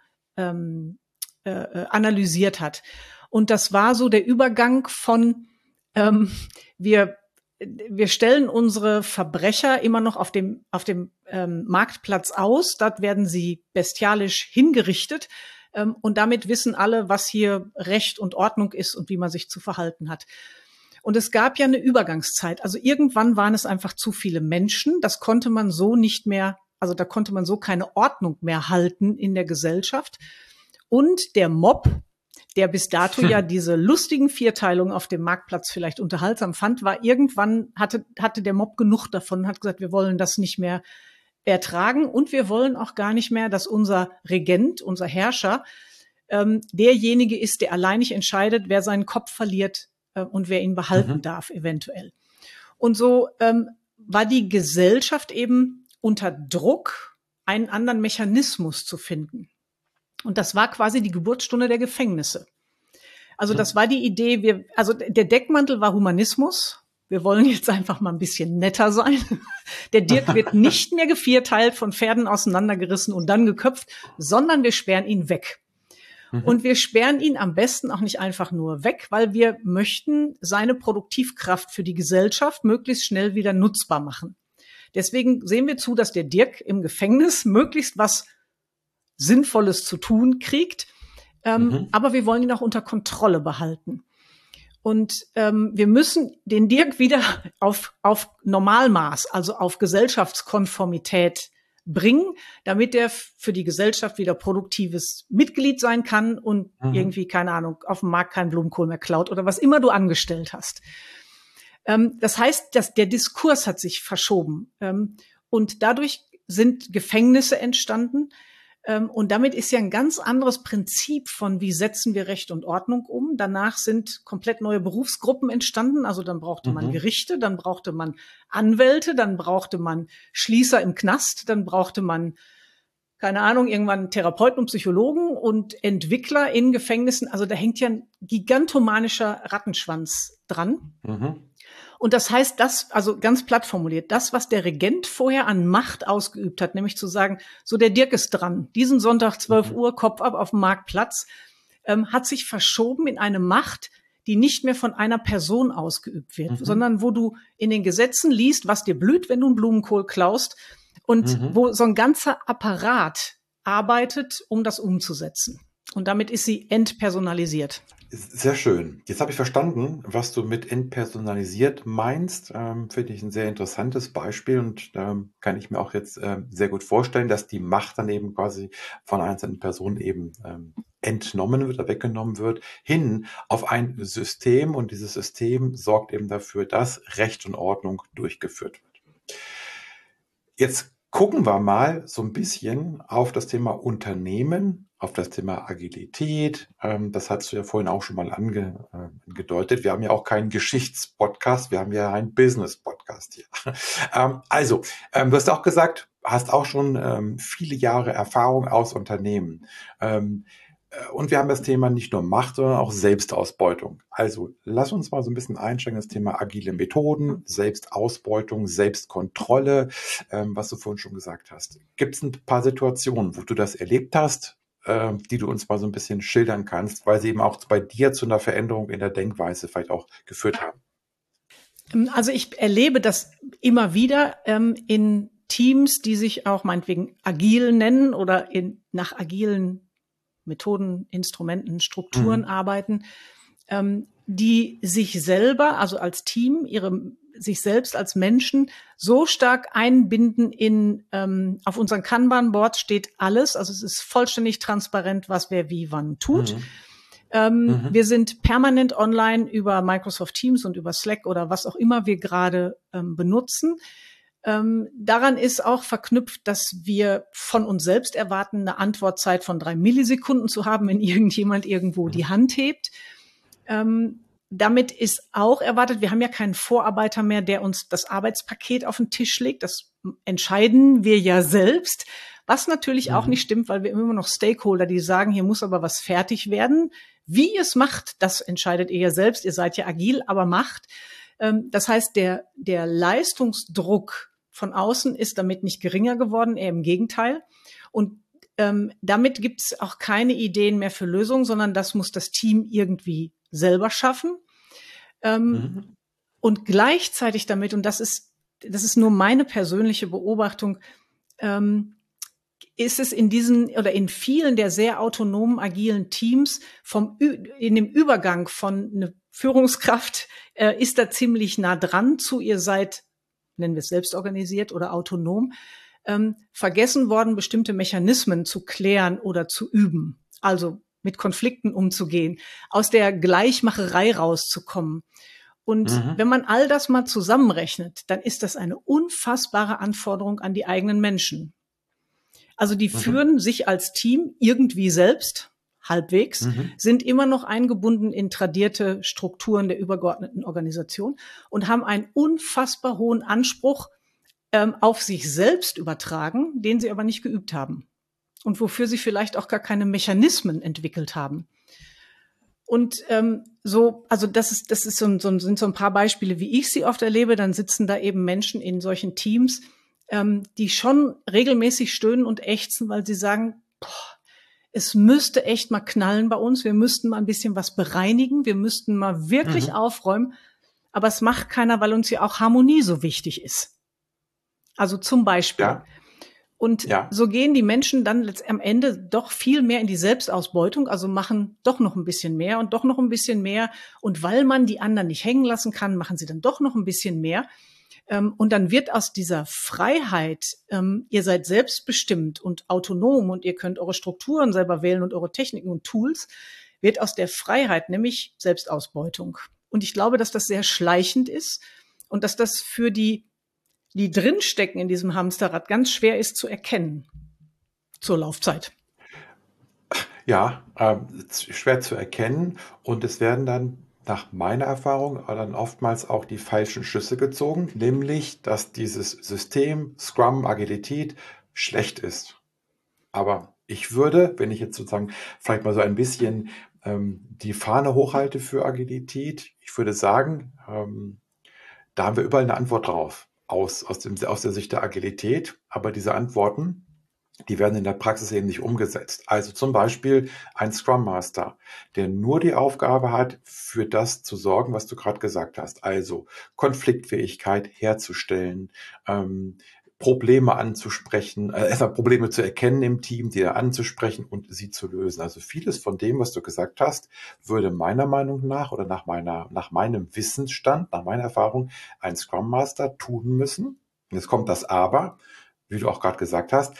analysiert hat. Und das war so der Übergang von ähm, wir wir stellen unsere Verbrecher immer noch auf dem Marktplatz aus. Dort werden sie bestialisch hingerichtet. Und damit wissen alle, was hier Recht und Ordnung ist und wie man sich zu verhalten hat. Und es gab ja eine Übergangszeit. Also irgendwann waren es einfach zu viele Menschen. Das konnte man so nicht mehr, also da konnte man so keine Ordnung mehr halten in der Gesellschaft. Und der Mob, der bis dato ja diese lustigen Vierteilungen auf dem Marktplatz vielleicht unterhaltsam fand, war irgendwann, hatte der Mob genug davon, hat gesagt, wir wollen das nicht mehr ertragen und wir wollen auch gar nicht mehr, dass unser Regent, unser Herrscher, derjenige ist, der alleinig entscheidet, wer seinen Kopf verliert und wer ihn behalten Mhm. darf, eventuell. Und so war die Gesellschaft eben unter Druck, einen anderen Mechanismus zu finden. Und das war quasi die Geburtsstunde der Gefängnisse. Also das Mhm. war die Idee, also der Deckmantel war Humanismus. Wir wollen jetzt einfach mal ein bisschen netter sein. Der Dirk wird nicht mehr gevierteilt, von Pferden auseinandergerissen und dann geköpft, sondern wir sperren ihn weg. Und Mhm. wir sperren ihn am besten auch nicht einfach nur weg, weil wir möchten seine Produktivkraft für die Gesellschaft möglichst schnell wieder nutzbar machen. Deswegen sehen wir zu, dass der Dirk im Gefängnis möglichst was Sinnvolles zu tun kriegt. Aber wir wollen ihn auch unter Kontrolle behalten. Und wir müssen den Dirk wieder auf Normalmaß, also auf Gesellschaftskonformität bringen, damit er für die Gesellschaft wieder produktives Mitglied sein kann und irgendwie, keine Ahnung, auf dem Markt keinen Blumenkohl mehr klaut oder was immer du angestellt hast. Das heißt, dass der Diskurs hat sich verschoben. Und dadurch sind Gefängnisse entstanden. Und damit ist ja ein ganz anderes Prinzip von, wie setzen wir Recht und Ordnung um. Danach sind komplett neue Berufsgruppen entstanden. Also dann brauchte man Gerichte, dann brauchte man Anwälte, dann brauchte man Schließer im Knast, dann brauchte man, keine Ahnung, irgendwann Therapeuten und Psychologen und Entwickler in Gefängnissen. Also da hängt ja ein gigantomanischer Rattenschwanz dran. Und das heißt, also ganz platt formuliert, das, was der Regent vorher an Macht ausgeübt hat, nämlich zu sagen, so der Dirk ist dran, diesen Sonntag 12 Uhr, Kopf ab auf dem Marktplatz, hat sich verschoben in eine Macht, die nicht mehr von einer Person ausgeübt wird, sondern wo du in den Gesetzen liest, was dir blüht, wenn du einen Blumenkohl klaust und wo so ein ganzer Apparat arbeitet, um das umzusetzen. Und damit ist sie entpersonalisiert. Sehr schön. Jetzt habe ich verstanden, was du mit entpersonalisiert meinst. Finde ich ein sehr interessantes Beispiel und kann ich mir auch jetzt sehr gut vorstellen, dass die Macht dann eben quasi von einzelnen Personen eben entnommen wird oder weggenommen wird, hin auf ein System, und dieses System sorgt eben dafür, dass Recht und Ordnung durchgeführt wird. Jetzt gucken wir mal so ein bisschen auf das Thema Unternehmen, auf das Thema Agilität. Das hast du ja vorhin auch schon mal angedeutet. Wir haben ja auch keinen Geschichtspodcast, wir haben ja einen Business-Podcast hier. Du hast auch gesagt, hast auch schon viele Jahre Erfahrung aus Unternehmen. Und wir haben das Thema nicht nur Macht, sondern auch Selbstausbeutung. Also lass uns mal so ein bisschen einsteigen, das Thema agile Methoden, Selbstausbeutung, Selbstkontrolle, was du vorhin schon gesagt hast. Gibt es ein paar Situationen, wo du das erlebt hast, die du uns mal so ein bisschen schildern kannst, weil sie eben auch bei dir zu einer Veränderung in der Denkweise vielleicht auch geführt haben? Also ich erlebe das immer wieder in Teams, die sich auch meinetwegen agil nennen oder nach agilen Methoden, Instrumenten, Strukturen arbeiten, die sich selber, also als Team, sich selbst als Menschen so stark einbinden auf unseren Kanban-Boards steht alles, also es ist vollständig transparent, was wer wie wann tut. Wir sind permanent online über Microsoft Teams und über Slack oder was auch immer wir gerade benutzen. Daran ist auch verknüpft, dass wir von uns selbst erwarten, eine Antwortzeit von 3 Millisekunden zu haben, wenn irgendjemand irgendwo die Hand hebt. Damit ist auch erwartet, wir haben ja keinen Vorarbeiter mehr, der uns das Arbeitspaket auf den Tisch legt. Das entscheiden wir ja selbst, was natürlich auch nicht stimmt, weil wir immer noch Stakeholder, die sagen, hier muss aber was fertig werden. Wie ihr es macht, das entscheidet ihr ja selbst. Ihr seid ja agil, aber macht. Das heißt, der Leistungsdruck von außen ist damit nicht geringer geworden, eher im Gegenteil. Und damit gibt es auch keine Ideen mehr für Lösungen, sondern das muss das Team irgendwie selber schaffen. Und gleichzeitig damit, und das ist nur meine persönliche Beobachtung, ist es in vielen der sehr autonomen, agilen Teams in dem Übergang von eine Führungskraft ist da ziemlich nah dran zu, ihr seid, nennen wir es selbst organisiert oder autonom, vergessen worden, bestimmte Mechanismen zu klären oder zu üben, also mit Konflikten umzugehen, aus der Gleichmacherei rauszukommen. Und wenn man all das mal zusammenrechnet, dann ist das eine unfassbare Anforderung an die eigenen Menschen. Also die führen sich als Team irgendwie selbst, halbwegs, sind immer noch eingebunden in tradierte Strukturen der übergeordneten Organisation und haben einen unfassbar hohen Anspruch auf sich selbst übertragen, den sie aber nicht geübt haben und wofür sie vielleicht auch gar keine Mechanismen entwickelt haben. Und das sind so ein paar Beispiele, wie ich sie oft erlebe. Dann sitzen da eben Menschen in solchen Teams, die schon regelmäßig stöhnen und ächzen, weil sie sagen, es müsste echt mal knallen bei uns, wir müssten mal ein bisschen was bereinigen, wir müssten mal wirklich aufräumen, aber es macht keiner, weil uns ja auch Harmonie so wichtig ist. Also zum Beispiel. Ja. Und Ja. so gehen die Menschen dann am Ende doch viel mehr in die Selbstausbeutung, also machen doch noch ein bisschen mehr und doch noch ein bisschen mehr. Und weil man die anderen nicht hängen lassen kann, machen sie dann doch noch ein bisschen mehr. Und dann wird aus dieser Freiheit, ihr seid selbstbestimmt und autonom und ihr könnt eure Strukturen selber wählen und eure Techniken und Tools, wird aus der Freiheit nämlich Selbstausbeutung. Und ich glaube, dass das sehr schleichend ist und dass das für die drinstecken in diesem Hamsterrad, ganz schwer ist zu erkennen zur Laufzeit. Ja, schwer zu erkennen, und es werden dann nach meiner Erfahrung dann oftmals auch die falschen Schlüsse gezogen, nämlich, dass dieses System Scrum, Agilität schlecht ist. Aber ich würde, wenn ich jetzt sozusagen vielleicht mal so ein bisschen die Fahne hochhalte für Agilität, ich würde sagen, da haben wir überall eine Antwort drauf aus der Sicht der Agilität, aber diese Antworten, die werden in der Praxis eben nicht umgesetzt. Also zum Beispiel ein Scrum Master, der nur die Aufgabe hat, für das zu sorgen, was du gerade gesagt hast. Also Konfliktfähigkeit herzustellen, Probleme anzusprechen, erstmal Probleme zu erkennen im Team, die anzusprechen und sie zu lösen. Also vieles von dem, was du gesagt hast, würde meiner Meinung nach oder nach meinem Wissensstand, nach meiner Erfahrung, ein Scrum Master tun müssen. Jetzt kommt das Aber, wie du auch gerade gesagt hast.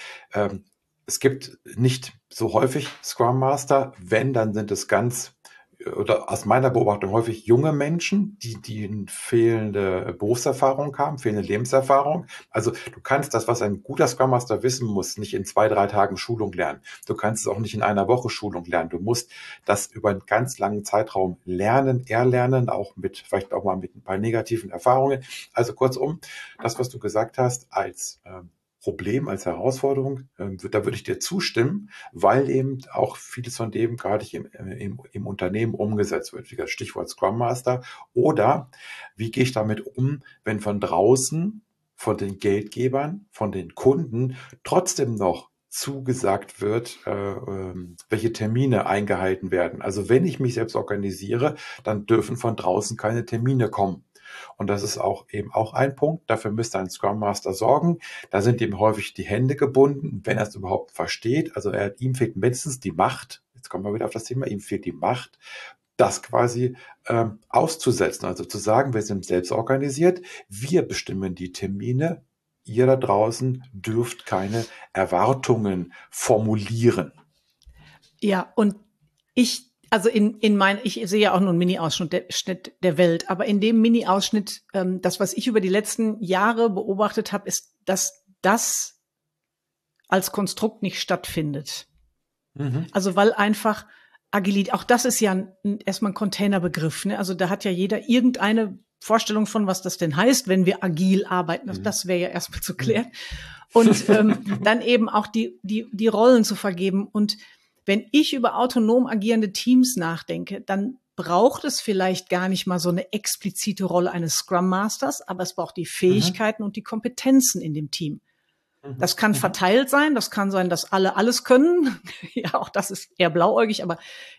Es gibt nicht so häufig Scrum Master. Wenn, dann sind es oder aus meiner Beobachtung häufig junge Menschen, die eine fehlende Berufserfahrung haben, fehlende Lebenserfahrung. Also du kannst das, was ein guter Scrum Master wissen muss, nicht in 2, 3 Tagen Schulung lernen. Du kannst es auch nicht in einer Woche Schulung lernen. Du musst das über einen ganz langen Zeitraum lernen, erlernen, vielleicht auch mal mit ein paar negativen Erfahrungen. Also kurzum, das, was du gesagt hast, als Problem, als Herausforderung, da würde ich dir zustimmen, weil eben auch vieles von dem gerade im Unternehmen umgesetzt wird. Wie das Stichwort Scrum Master. Oder wie gehe ich damit um, wenn von draußen, von den Geldgebern, von den Kunden trotzdem noch zugesagt wird, welche Termine eingehalten werden. Also wenn ich mich selbst organisiere, dann dürfen von draußen keine Termine kommen. Und das ist auch ein Punkt. Dafür müsste ein Scrum Master sorgen. Da sind ihm häufig die Hände gebunden, wenn er es überhaupt versteht. Also ihm fehlt mindestens die Macht. Jetzt kommen wir wieder auf das Thema. Ihm fehlt die Macht, das quasi auszusetzen. Also zu sagen, wir sind selbst organisiert. Wir bestimmen die Termine. Ihr da draußen dürft keine Erwartungen formulieren. Ja, und ich sehe ja auch nur einen Mini-Ausschnitt der Welt, aber in dem Mini-Ausschnitt, das, was ich über die letzten Jahre beobachtet habe, ist, dass das als Konstrukt nicht stattfindet. Mhm. Also weil einfach Agilität, auch das ist ja erstmal ein Containerbegriff, ne? Also da hat ja jeder irgendeine Vorstellung von, was das denn heißt, wenn wir agil arbeiten. Also das wäre ja erstmal zu klären. Und dann eben auch die Rollen zu vergeben. Und wenn ich über autonom agierende Teams nachdenke, dann braucht es vielleicht gar nicht mal so eine explizite Rolle eines Scrum Masters, aber es braucht die Fähigkeiten und die Kompetenzen in dem Team. Das kann verteilt sein, das kann sein, dass alle alles können. Ja, auch das ist eher blauäugig, aber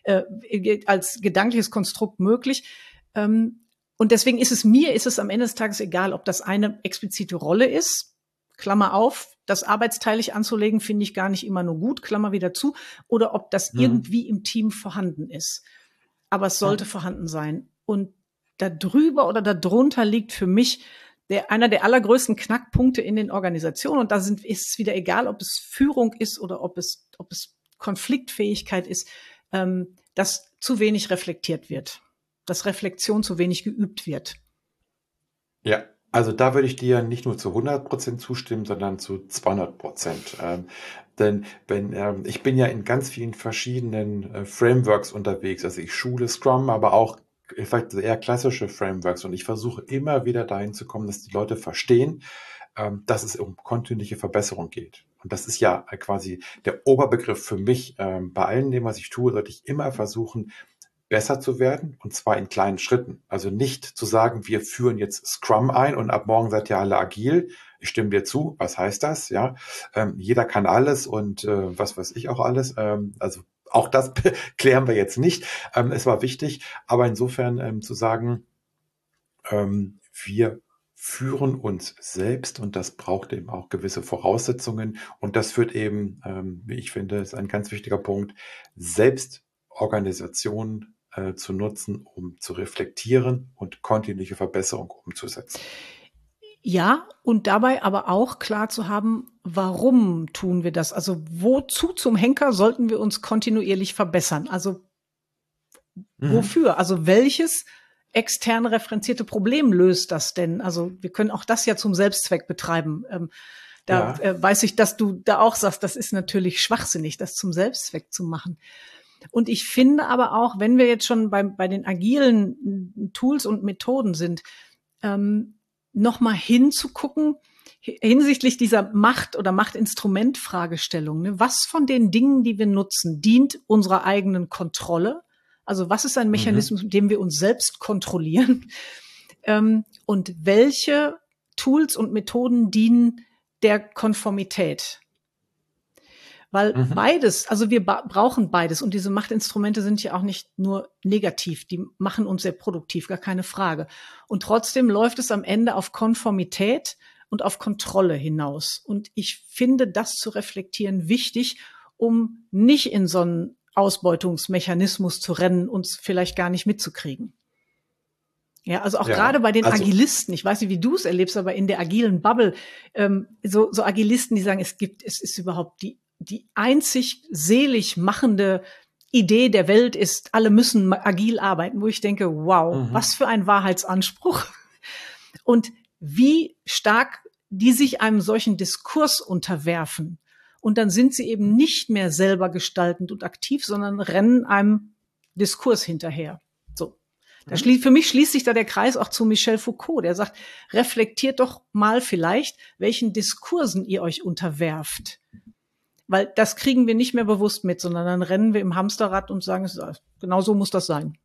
als gedankliches Konstrukt möglich. Und deswegen ist es am Ende des Tages egal, ob das eine explizite Rolle ist, Klammer auf, das arbeitsteilig anzulegen, finde ich gar nicht immer nur gut, Klammer wieder zu, oder ob das irgendwie im Team vorhanden ist. Aber es sollte vorhanden sein. Und da drüber oder darunter liegt für mich einer der allergrößten Knackpunkte in den Organisationen. Und ist es wieder egal, ob es Führung ist oder ob es Konfliktfähigkeit ist, dass zu wenig reflektiert wird, dass Reflexion zu wenig geübt wird. Ja, also da würde ich dir nicht nur zu 100% zustimmen, sondern zu 200%. Denn ich bin ja in ganz vielen verschiedenen Frameworks unterwegs. Also ich schule Scrum, aber auch vielleicht eher klassische Frameworks. Und ich versuche immer wieder dahin zu kommen, dass die Leute verstehen, dass es um kontinuierliche Verbesserung geht. Und das ist ja quasi der Oberbegriff für mich. Bei allem dem, was ich tue, sollte ich immer versuchen, besser zu werden, und zwar in kleinen Schritten. Also nicht zu sagen, wir führen jetzt Scrum ein und ab morgen seid ihr alle agil. Ich stimme dir zu. Was heißt das? Ja, jeder kann alles und was weiß ich auch alles. Also auch das klären wir jetzt nicht. Es war wichtig, aber insofern zu sagen, wir führen uns selbst und das braucht eben auch gewisse Voraussetzungen. Und das führt eben, wie ich finde, ist ein ganz wichtiger Punkt, Selbstorganisation zu nutzen, um zu reflektieren und kontinuierliche Verbesserung umzusetzen. Ja, und dabei aber auch klar zu haben, warum tun wir das? Also wozu zum Henker sollten wir uns kontinuierlich verbessern? Also wofür? Also welches extern referenzierte Problem löst das denn? Also wir können auch das ja zum Selbstzweck betreiben. Ja. Weiß ich, dass du da auch sagst, das ist natürlich schwachsinnig, das zum Selbstzweck zu machen. Und ich finde aber auch, wenn wir jetzt schon bei den agilen Tools und Methoden sind, noch mal hinzugucken hinsichtlich dieser Macht- oder Machtinstrument-Fragestellung. Ne? Was von den Dingen, die wir nutzen, dient unserer eigenen Kontrolle? Also was ist ein Mechanismus, mit dem wir uns selbst kontrollieren? Und welche Tools und Methoden dienen der Konformität? Weil beides, also wir brauchen beides. Und diese Machtinstrumente sind ja auch nicht nur negativ, die machen uns sehr produktiv, gar keine Frage. Und trotzdem läuft es am Ende auf Konformität und auf Kontrolle hinaus. Und ich finde, das zu reflektieren wichtig, um nicht in so einen Ausbeutungsmechanismus zu rennen, uns vielleicht gar nicht mitzukriegen. Ja, also auch gerade bei den Agilisten, ich weiß nicht, wie du es erlebst, aber in der agilen Bubble, so Agilisten, die sagen, es ist überhaupt die einzig selig machende Idee der Welt ist, alle müssen agil arbeiten, wo ich denke, wow, was für ein Wahrheitsanspruch. Und wie stark die sich einem solchen Diskurs unterwerfen. Und dann sind sie eben nicht mehr selber gestaltend und aktiv, sondern rennen einem Diskurs hinterher. So. Für mich schließt sich da der Kreis auch zu Michel Foucault, der sagt, reflektiert doch mal vielleicht, welchen Diskursen ihr euch unterwerft. Weil das kriegen wir nicht mehr bewusst mit, sondern dann rennen wir im Hamsterrad und sagen, genau so muss das sein.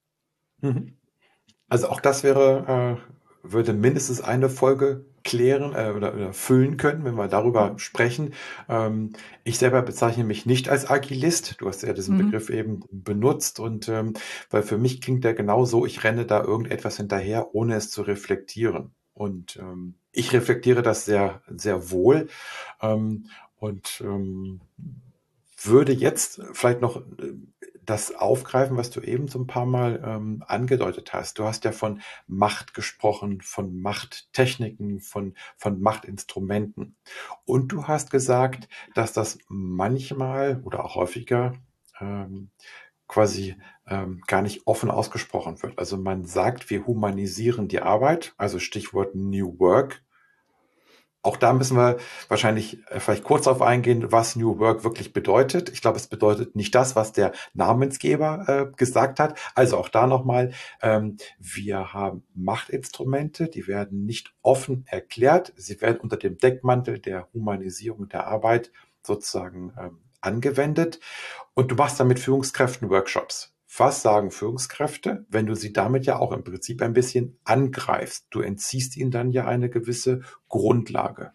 Also auch das würde mindestens eine Folge klären oder füllen können, wenn wir darüber sprechen. Ich selber bezeichne mich nicht als Agilist. Du hast ja diesen Begriff eben benutzt und weil für mich klingt der genauso, ich renne da irgendetwas hinterher, ohne es zu reflektieren. Und ich reflektiere das sehr, sehr wohl und würde jetzt vielleicht noch das aufgreifen, was du eben so ein paar Mal angedeutet hast. Du hast ja von Macht gesprochen, von Machttechniken, von Machtinstrumenten. Und du hast gesagt, dass das manchmal oder auch häufiger quasi gar nicht offen ausgesprochen wird. Also man sagt, wir humanisieren die Arbeit, also Stichwort New Work. Auch da müssen wir wahrscheinlich vielleicht kurz darauf eingehen, was New Work wirklich bedeutet. Ich glaube, es bedeutet nicht das, was der Namensgeber gesagt hat. Also auch da nochmal, wir haben Machtinstrumente, die werden nicht offen erklärt. Sie werden unter dem Deckmantel der Humanisierung der Arbeit sozusagen angewendet. Und du machst dann mit Führungskräften Workshops. Was sagen Führungskräfte, wenn du sie damit ja auch im Prinzip ein bisschen angreifst? Du entziehst ihnen dann ja eine gewisse Grundlage.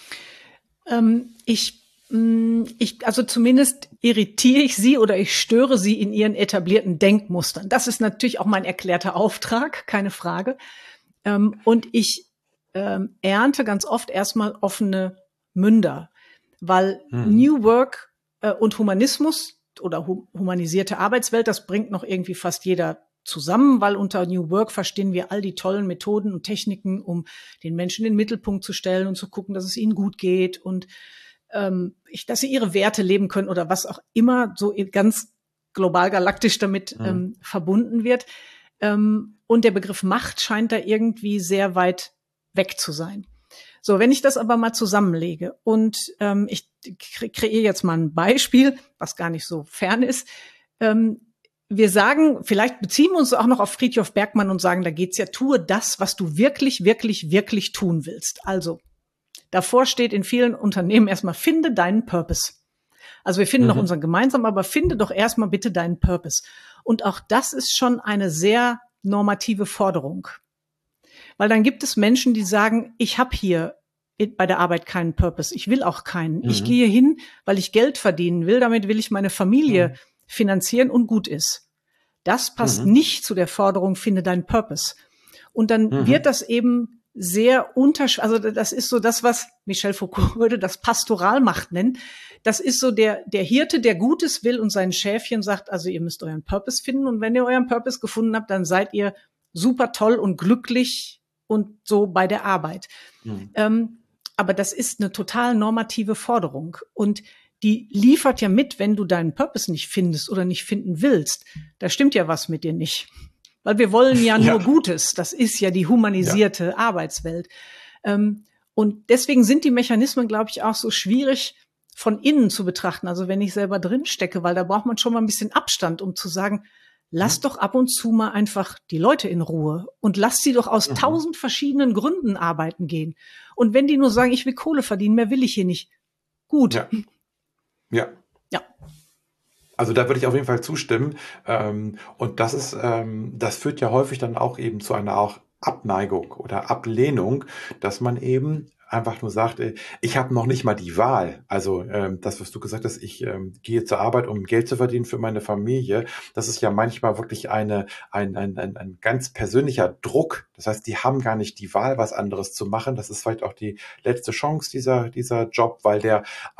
Also zumindest irritiere ich sie oder ich störe sie in ihren etablierten Denkmustern. Das ist natürlich auch mein erklärter Auftrag, keine Frage. Und ich ernte ganz oft erstmal offene Münder, weil New Work und Humanismus oder humanisierte Arbeitswelt, das bringt noch irgendwie fast jeder zusammen, weil unter New Work verstehen wir all die tollen Methoden und Techniken, um den Menschen in den Mittelpunkt zu stellen und zu gucken, dass es ihnen gut geht und dass sie ihre Werte leben können oder was auch immer so ganz global galaktisch damit verbunden wird. Und der Begriff Macht scheint da irgendwie sehr weit weg zu sein. So, wenn ich das aber mal zusammenlege und ich kreiere jetzt mal ein Beispiel, was gar nicht so fern ist. Wir sagen, vielleicht beziehen wir uns auch noch auf Frithjof Bergmann und sagen, da geht's ja, tue das, was du wirklich, wirklich, wirklich tun willst. Also, davor steht in vielen Unternehmen erstmal, finde deinen Purpose. Also wir finden noch unseren gemeinsamen, aber finde doch erstmal bitte deinen Purpose. Und auch das ist schon eine sehr normative Forderung. Weil dann gibt es Menschen, die sagen, ich habe hier bei der Arbeit keinen Purpose. Ich will auch keinen. Ich gehe hin, weil ich Geld verdienen will. Damit will ich meine Familie finanzieren und gut ist. Das passt nicht zu der Forderung, finde deinen Purpose. Und dann wird das eben sehr also das ist so das, was Michel Foucault würde das Pastoralmacht nennen. Das ist so der Hirte, der Gutes will und sein Schäfchen sagt, also ihr müsst euren Purpose finden und wenn ihr euren Purpose gefunden habt, dann seid ihr super toll und glücklich und so bei der Arbeit. Aber das ist eine total normative Forderung und die liefert ja mit, wenn du deinen Purpose nicht findest oder nicht finden willst. Da stimmt ja was mit dir nicht. Weil wir wollen ja nur Gutes. Das ist ja die humanisierte Arbeitswelt. Und deswegen sind die Mechanismen, glaube ich, auch so schwierig von innen zu betrachten. Also wenn ich selber drin stecke, weil da braucht man schon mal ein bisschen Abstand, um zu sagen, lass doch ab und zu mal einfach die Leute in Ruhe und lass sie doch aus 1000 verschiedenen Gründen arbeiten gehen. Und wenn die nur sagen, ich will Kohle verdienen, mehr will ich hier nicht. Gut. Ja. Also da würde ich auf jeden Fall zustimmen. Und das führt ja häufig dann auch eben zu einer auch Abneigung oder Ablehnung, dass man eben einfach nur sagt, ich habe noch nicht mal die Wahl. Also das, was du gesagt hast, ich gehe zur Arbeit, um Geld zu verdienen für meine Familie. Das ist ja manchmal wirklich ein ganz persönlicher Druck. Das heißt, die haben gar nicht die Wahl, was anderes zu machen. Das ist vielleicht auch die letzte Chance dieser Job, weil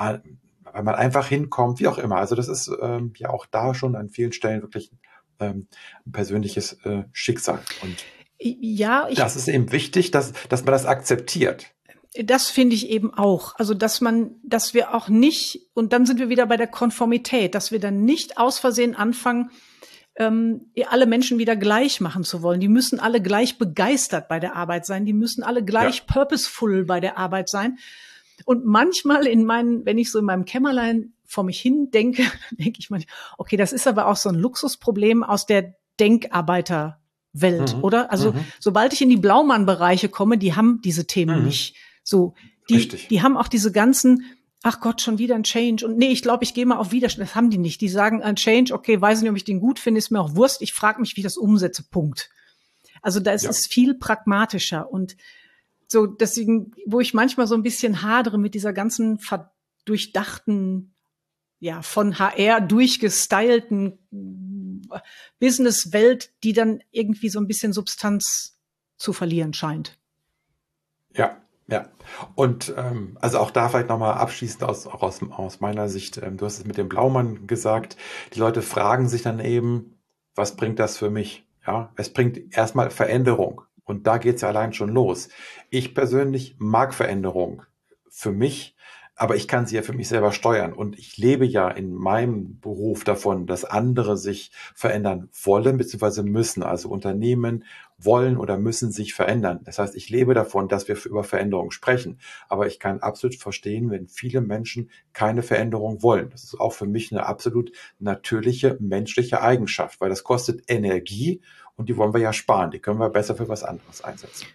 man einfach hinkommt, wie auch immer. Also das ist ja auch da schon an vielen Stellen wirklich ein persönliches Schicksal. Und das ist eben wichtig, dass man das akzeptiert. Das finde ich eben auch. Also, dass wir auch nicht, und dann sind wir wieder bei der Konformität, dass wir dann nicht aus Versehen anfangen, alle Menschen wieder gleich machen zu wollen. Die müssen alle gleich begeistert bei der Arbeit sein. Die müssen alle gleich purposeful bei der Arbeit sein. Und manchmal wenn ich so in meinem Kämmerlein vor mich hin denke, denke ich manchmal, okay, das ist aber auch so ein Luxusproblem aus der Denkarbeiterwelt, oder? Also, sobald ich in die Blaumann-Bereiche komme, die haben diese Themen nicht. So, die haben auch diese ganzen, ach Gott, schon wieder ein Change. Und nee, ich glaube, ich gehe mal auf Widerstand. Das haben die nicht. Die sagen, ein Change, okay, weiß nicht, ob ich den gut finde, ist mir auch Wurst. Ich frage mich, wie ich das umsetze, Punkt. Also da ist es viel pragmatischer. Und so, deswegen, wo ich manchmal so ein bisschen hadere mit dieser ganzen durchdachten, von HR durchgestylten Businesswelt, die dann irgendwie so ein bisschen Substanz zu verlieren scheint. Ja. Und also auch da vielleicht nochmal abschließend aus meiner Sicht, du hast es mit dem Blaumann gesagt, die Leute fragen sich dann eben, was bringt das für mich? Ja, es bringt erstmal Veränderung und da geht's ja allein schon los. Ich persönlich mag Veränderung für mich, aber ich kann sie ja für mich selber steuern und ich lebe ja in meinem Beruf davon, dass andere sich verändern wollen bzw. müssen. Also Unternehmen wollen oder müssen sich verändern. Das heißt, ich lebe davon, dass wir über Veränderung sprechen. Aber ich kann absolut verstehen, wenn viele Menschen keine Veränderung wollen. Das ist auch für mich eine absolut natürliche menschliche Eigenschaft, weil das kostet Energie und die wollen wir ja sparen. Die können wir besser für was anderes einsetzen.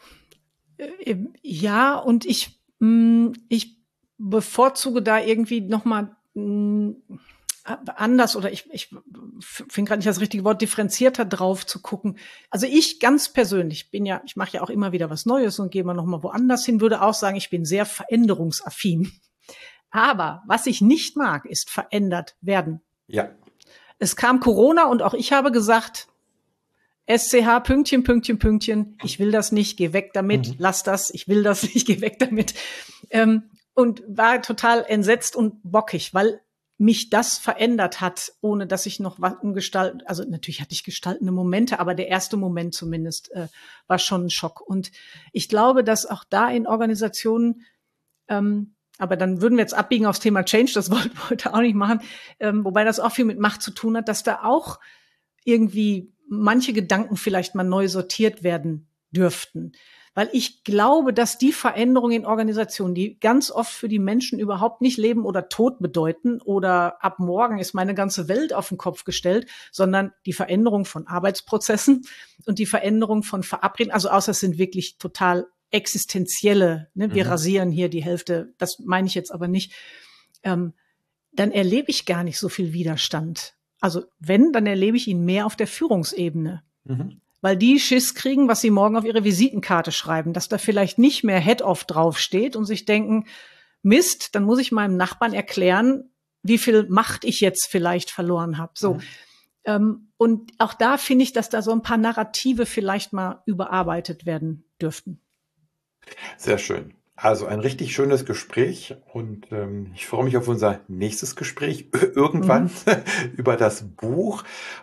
Ja, und ich bevorzuge da irgendwie nochmal anders oder ich finde gerade nicht das richtige Wort, differenzierter drauf zu gucken. Also ich ganz persönlich ich mache ja auch immer wieder was Neues und gehe mal nochmal woanders hin, würde auch sagen, ich bin sehr veränderungsaffin. Aber was ich nicht mag, ist verändert werden. Ja. Es kam Corona und auch ich habe gesagt, SCH, Pünktchen, Pünktchen, Pünktchen, ich will das nicht, geh weg damit, lass das, ich will das nicht, geh weg damit. Und war total entsetzt und bockig, weil mich das verändert hat, ohne dass ich noch was also natürlich hatte ich gestaltende Momente, aber der erste Moment zumindest war schon ein Schock. Und ich glaube, dass auch da in Organisationen, aber dann würden wir jetzt abbiegen aufs Thema Change, das wollten wir heute auch nicht machen, wobei das auch viel mit Macht zu tun hat, dass da auch irgendwie manche Gedanken vielleicht mal neu sortiert werden dürften. Weil ich glaube, dass die Veränderungen in Organisationen, die ganz oft für die Menschen überhaupt nicht Leben oder Tod bedeuten oder ab morgen ist meine ganze Welt auf den Kopf gestellt, sondern die Veränderung von Arbeitsprozessen und die Veränderung von Verabredungen, also außer es sind wirklich total existenzielle, ne? Wir rasieren hier die Hälfte, das meine ich jetzt aber nicht, dann erlebe ich gar nicht so viel Widerstand. Also wenn, dann erlebe ich ihn mehr auf der Führungsebene. Weil die Schiss kriegen, was sie morgen auf ihre Visitenkarte schreiben, dass da vielleicht nicht mehr Head-Off draufsteht und sich denken, Mist, dann muss ich meinem Nachbarn erklären, wie viel Macht ich jetzt vielleicht verloren habe. So. Und auch da finde ich, dass da so ein paar Narrative vielleicht mal überarbeitet werden dürften. Sehr schön. Also ein richtig schönes Gespräch und ich freue mich auf unser nächstes Gespräch irgendwann Mhm. über das Buch.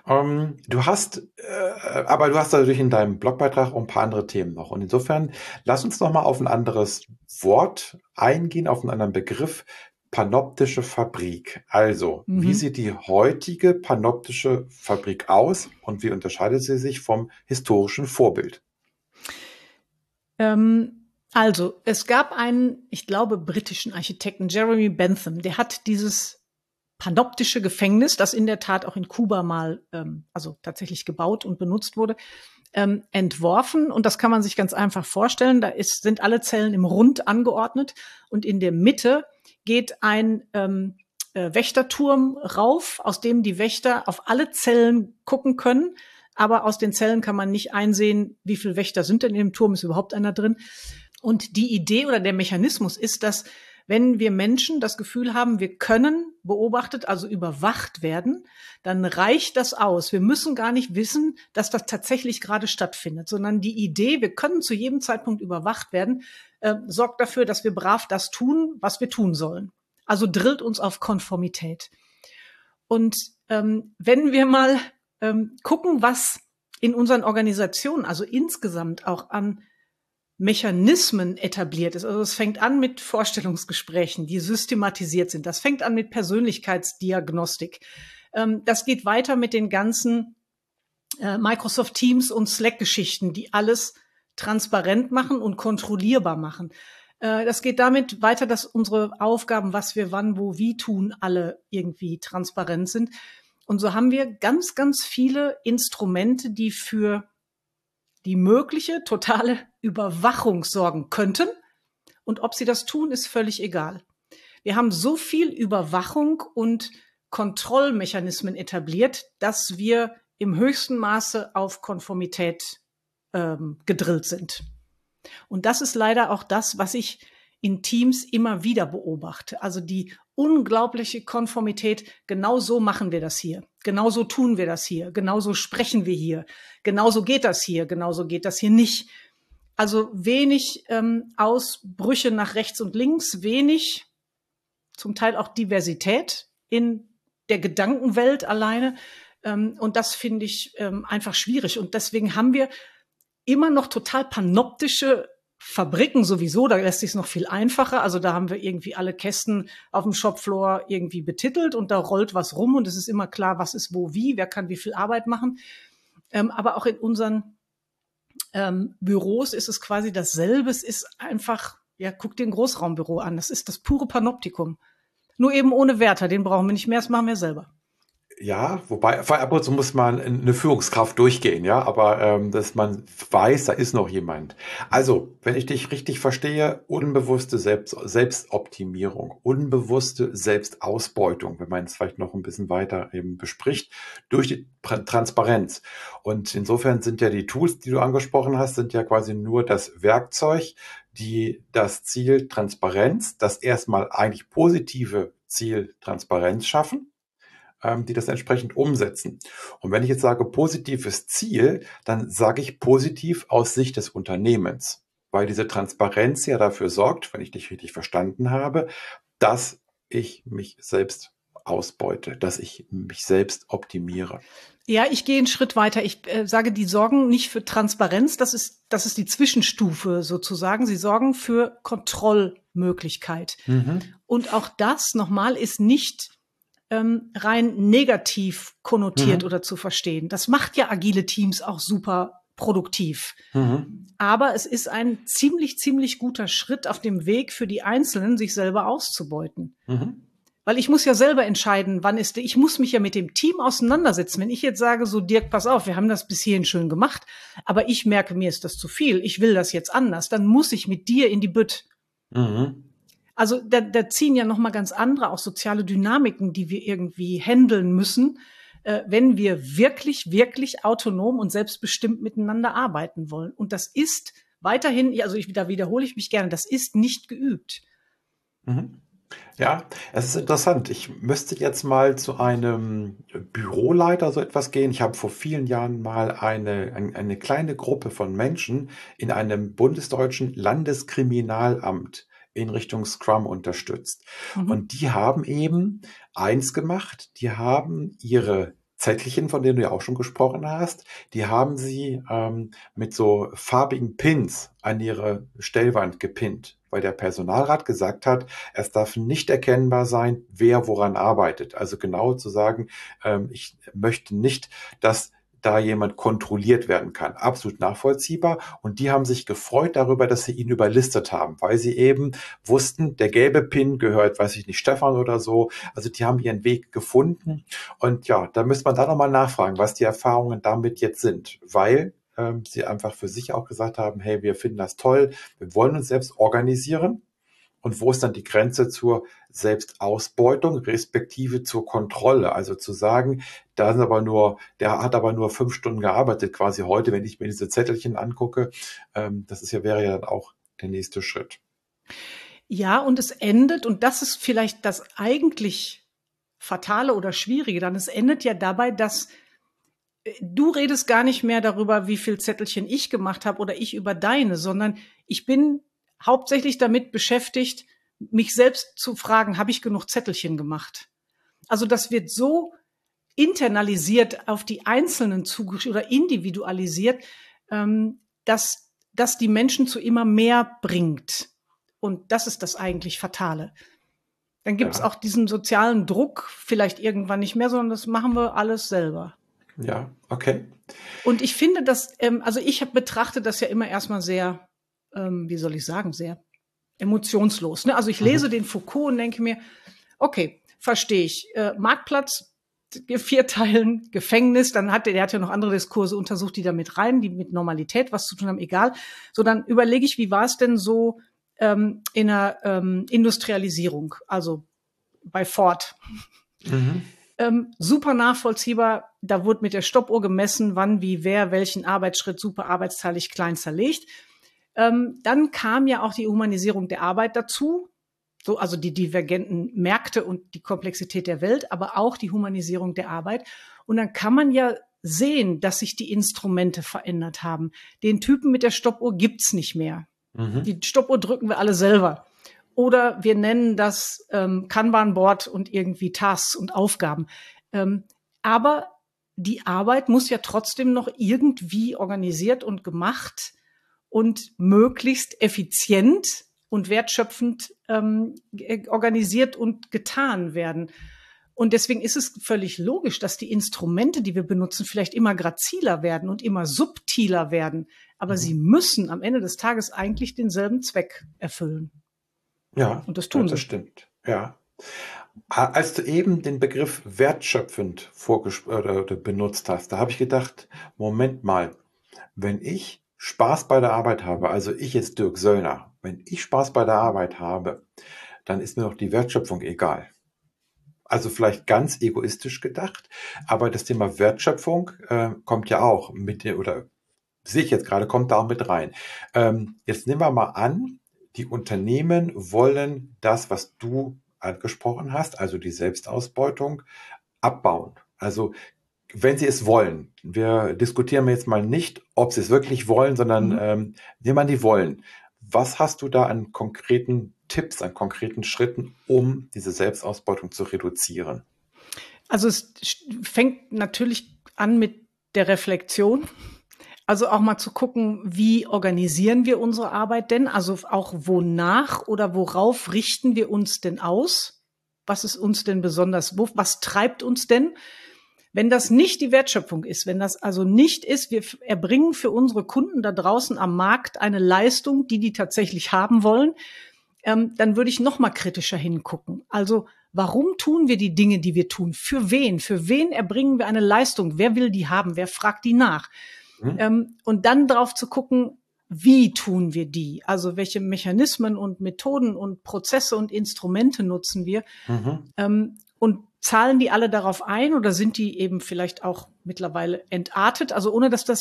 Aber du hast natürlich in deinem Blogbeitrag auch ein paar andere Themen noch. Und insofern lass uns noch mal auf ein anderes Wort eingehen, auf einen anderen Begriff. Panoptische Fabrik. Also, wie Mhm. sieht die heutige panoptische Fabrik aus und wie unterscheidet sie sich vom historischen Vorbild? Also, es gab einen, ich glaube, britischen Architekten, Jeremy Bentham, der hat dieses panoptische Gefängnis, das in der Tat auch in Kuba mal, also tatsächlich gebaut und benutzt wurde, entworfen. Und das kann man sich ganz einfach vorstellen. Sind alle Zellen im Rund angeordnet und in der Mitte geht ein Wächterturm rauf, aus dem die Wächter auf alle Zellen gucken können. Aber aus den Zellen kann man nicht einsehen, wie viele Wächter sind denn in dem Turm, ist überhaupt einer drin. Und die Idee oder der Mechanismus ist, dass wenn wir Menschen das Gefühl haben, wir können beobachtet, also überwacht werden, dann reicht das aus. Wir müssen gar nicht wissen, dass das tatsächlich gerade stattfindet, sondern die Idee, wir können zu jedem Zeitpunkt überwacht werden, sorgt dafür, dass wir brav das tun, was wir tun sollen. Also drillt uns auf Konformität. Und wenn wir mal gucken, was in unseren Organisationen, also insgesamt auch an Mechanismen etabliert ist. Also es fängt an mit Vorstellungsgesprächen, die systematisiert sind. Das fängt an mit Persönlichkeitsdiagnostik. Das geht weiter mit den ganzen Microsoft Teams und Slack-Geschichten, die alles transparent machen und kontrollierbar machen. Das geht damit weiter, dass unsere Aufgaben, was wir wann, wo, wie tun, alle irgendwie transparent sind. Und so haben wir ganz, ganz viele Instrumente, die für die mögliche totale Überwachung sorgen könnten. Und ob sie das tun, ist völlig egal. Wir haben so viel Überwachung und Kontrollmechanismen etabliert, dass wir im höchsten Maße auf Konformität gedrillt sind. Und das ist leider auch das, was ich in Teams immer wieder beobachte. Also die unglaubliche Konformität, genau so machen wir das hier, genau so tun wir das hier, genau so sprechen wir hier, genau so geht das hier, genau so geht das hier nicht. Also wenig Ausbrüche nach rechts und links, wenig, zum Teil auch Diversität in der Gedankenwelt alleine. Und das finde ich einfach schwierig. Und deswegen haben wir immer noch total panoptische Fabriken sowieso, da lässt sich es noch viel einfacher. Also da haben wir irgendwie alle Kästen auf dem Shopfloor irgendwie betitelt und da rollt was rum und es ist immer klar, was ist wo wie, wer kann wie viel Arbeit machen. Aber auch in unseren Büros ist es quasi dasselbe. Es ist einfach, ja, guck dir ein Großraumbüro an. Das ist das pure Panoptikum. Nur eben ohne Wärter, den brauchen wir nicht mehr, das machen wir selber. Ja, wobei, ab und zu muss man eine Führungskraft durchgehen, ja, aber dass man weiß, da ist noch jemand. Also, wenn ich dich richtig verstehe, unbewusste Selbstoptimierung, unbewusste Selbstausbeutung, wenn man es vielleicht noch ein bisschen weiter eben bespricht, durch die Transparenz. Und insofern sind ja die Tools, die du angesprochen hast, sind ja quasi nur das Werkzeug, die das Ziel Transparenz, das erstmal eigentlich positive Ziel Transparenz schaffen, die das entsprechend umsetzen. Und wenn ich jetzt sage positives Ziel, dann sage ich positiv aus Sicht des Unternehmens, weil diese Transparenz ja dafür sorgt, wenn ich dich richtig verstanden habe, dass ich mich selbst ausbeute, dass ich mich selbst optimiere. Ja, ich gehe einen Schritt weiter. Ich sage, die sorgen nicht für Transparenz, das ist die Zwischenstufe sozusagen. Sie sorgen für Kontrollmöglichkeit. Mhm. Und auch das nochmal ist nicht rein negativ konnotiert Mhm. oder zu verstehen. Das macht ja agile Teams auch super produktiv. Mhm. Aber es ist ein ziemlich, ziemlich guter Schritt auf dem Weg für die Einzelnen, sich selber auszubeuten. Mhm. Weil ich muss ja selber entscheiden, ich muss mich ja mit dem Team auseinandersetzen. Wenn ich jetzt sage, so Dirk, pass auf, wir haben das bis hierhin schön gemacht, aber ich merke, mir ist das zu viel, ich will das jetzt anders, dann muss ich mit dir in die Bütt. Mhm. Also da ziehen ja nochmal ganz andere, auch soziale Dynamiken, die wir irgendwie handeln müssen, wenn wir wirklich, wirklich autonom und selbstbestimmt miteinander arbeiten wollen. Und das ist weiterhin, also da wiederhole ich mich gerne, das ist nicht geübt. Mhm. Ja, es ist interessant. Ich müsste jetzt mal zu einem Büroleiter so etwas gehen. Ich habe vor vielen Jahren mal eine kleine Gruppe von Menschen in einem bundesdeutschen Landeskriminalamt in Richtung Scrum unterstützt. Mhm. Und die haben eben eins gemacht, die haben ihre Zettelchen, von denen du ja auch schon gesprochen hast, die haben sie mit so farbigen Pins an ihre Stellwand gepinnt, weil der Personalrat gesagt hat, es darf nicht erkennbar sein, wer woran arbeitet. Also genau zu sagen, ich möchte nicht, dass da jemand kontrolliert werden kann. Absolut nachvollziehbar. Und die haben sich gefreut darüber, dass sie ihn überlistet haben, weil sie eben wussten, der gelbe Pin gehört, weiß ich nicht, Stefan oder so. Also die haben ihren Weg gefunden. Und ja, da müsste man da nochmal nachfragen, was die Erfahrungen damit jetzt sind, weil sie einfach für sich auch gesagt haben, hey, wir finden das toll, wir wollen uns selbst organisieren. Und wo ist dann die Grenze zur Selbstausbeutung respektive zur Kontrolle? Also zu sagen, der hat aber nur 5 Stunden gearbeitet, quasi heute, wenn ich mir diese Zettelchen angucke, wäre ja dann auch der nächste Schritt. Ja, und es endet, und das ist vielleicht das eigentlich Fatale oder Schwierige dann, es endet ja dabei, dass du redest gar nicht mehr darüber, wie viel Zettelchen ich gemacht habe oder ich über deine, sondern ich bin hauptsächlich damit beschäftigt, mich selbst zu fragen, habe ich genug Zettelchen gemacht? Also das wird so internalisiert auf die Einzelnen zugeschrieben oder individualisiert, dass die Menschen zu immer mehr bringt. Und das ist das eigentlich Fatale. Dann gibt es Ja, auch diesen sozialen Druck vielleicht irgendwann nicht mehr, sondern das machen wir alles selber. ja, okay. Und ich finde das, also ich betrachte das ja immer erstmal sehr, wie soll ich sagen, sehr emotionslos. Ne? Also ich lese Mhm. den Foucault und denke mir, okay, verstehe ich. Marktplatz, 4 Teilen, Gefängnis, dann der hat ja noch andere Diskurse untersucht, die da mit rein, die mit Normalität was zu tun haben, egal. So, dann überlege ich, wie war es denn so in der Industrialisierung, also bei Ford. Mhm. Super nachvollziehbar. Da wurde mit der Stoppuhr gemessen, wann, wie, wer, welchen Arbeitsschritt super arbeitsteilig klein zerlegt. Dann kam ja auch die Humanisierung der Arbeit dazu. So, also die divergenten Märkte und die Komplexität der Welt, aber auch die Humanisierung der Arbeit. Und dann kann man ja sehen, dass sich die Instrumente verändert haben. Den Typen mit der Stoppuhr gibt's nicht mehr. Mhm. Die Stoppuhr drücken wir alle selber. Oder wir nennen das Kanban-Board und irgendwie Tasks und Aufgaben. Ähm, aber die Arbeit muss ja trotzdem noch irgendwie organisiert und gemacht und möglichst effizient und wertschöpfend organisiert und getan werden. Und deswegen ist es völlig logisch, dass die Instrumente, die wir benutzen, vielleicht immer graziler werden und immer subtiler werden. Aber Mhm. sie müssen am Ende des Tages eigentlich denselben Zweck erfüllen. Ja, Und das tun das sie. stimmt. Ja. Als du eben den Begriff wertschöpfend oder benutzt hast, da habe ich gedacht, Moment mal, wenn ich Spaß bei der Arbeit habe, also ich jetzt Dirk Söllner, wenn ich Spaß bei der Arbeit habe, dann ist mir doch die Wertschöpfung egal. Also vielleicht ganz egoistisch gedacht, aber das Thema Wertschöpfung kommt ja auch oder sehe ich jetzt gerade, kommt da auch mit rein. Jetzt nehmen wir mal an, die Unternehmen wollen das, was du angesprochen hast, also die Selbstausbeutung, abbauen. Also wenn sie es wollen. Wir diskutieren jetzt mal nicht, ob sie es wirklich wollen, sondern Mhm. nehmen wir an, die wollen. Was hast du da an konkreten Tipps, an konkreten Schritten, um diese Selbstausbeutung zu reduzieren? Also es fängt natürlich an mit der Reflexion. Also auch mal zu gucken, wie organisieren wir unsere Arbeit denn? Also auch wonach oder worauf richten wir uns denn aus? Was ist uns denn besonders, was treibt uns denn? Wenn das nicht die Wertschöpfung ist, wenn das also nicht ist, wir erbringen für unsere Kunden da draußen am Markt eine Leistung, die tatsächlich haben wollen, dann würde ich noch mal kritischer hingucken. Also warum tun wir die Dinge, die wir tun? Für wen? Für wen erbringen wir eine Leistung? Wer will die haben? Wer fragt die nach? Hm? Und dann drauf zu gucken, wie tun wir die? Also welche Mechanismen und Methoden und Prozesse und Instrumente nutzen wir? Mhm. Und zahlen die alle darauf ein oder sind die eben vielleicht auch mittlerweile entartet? Also ohne dass das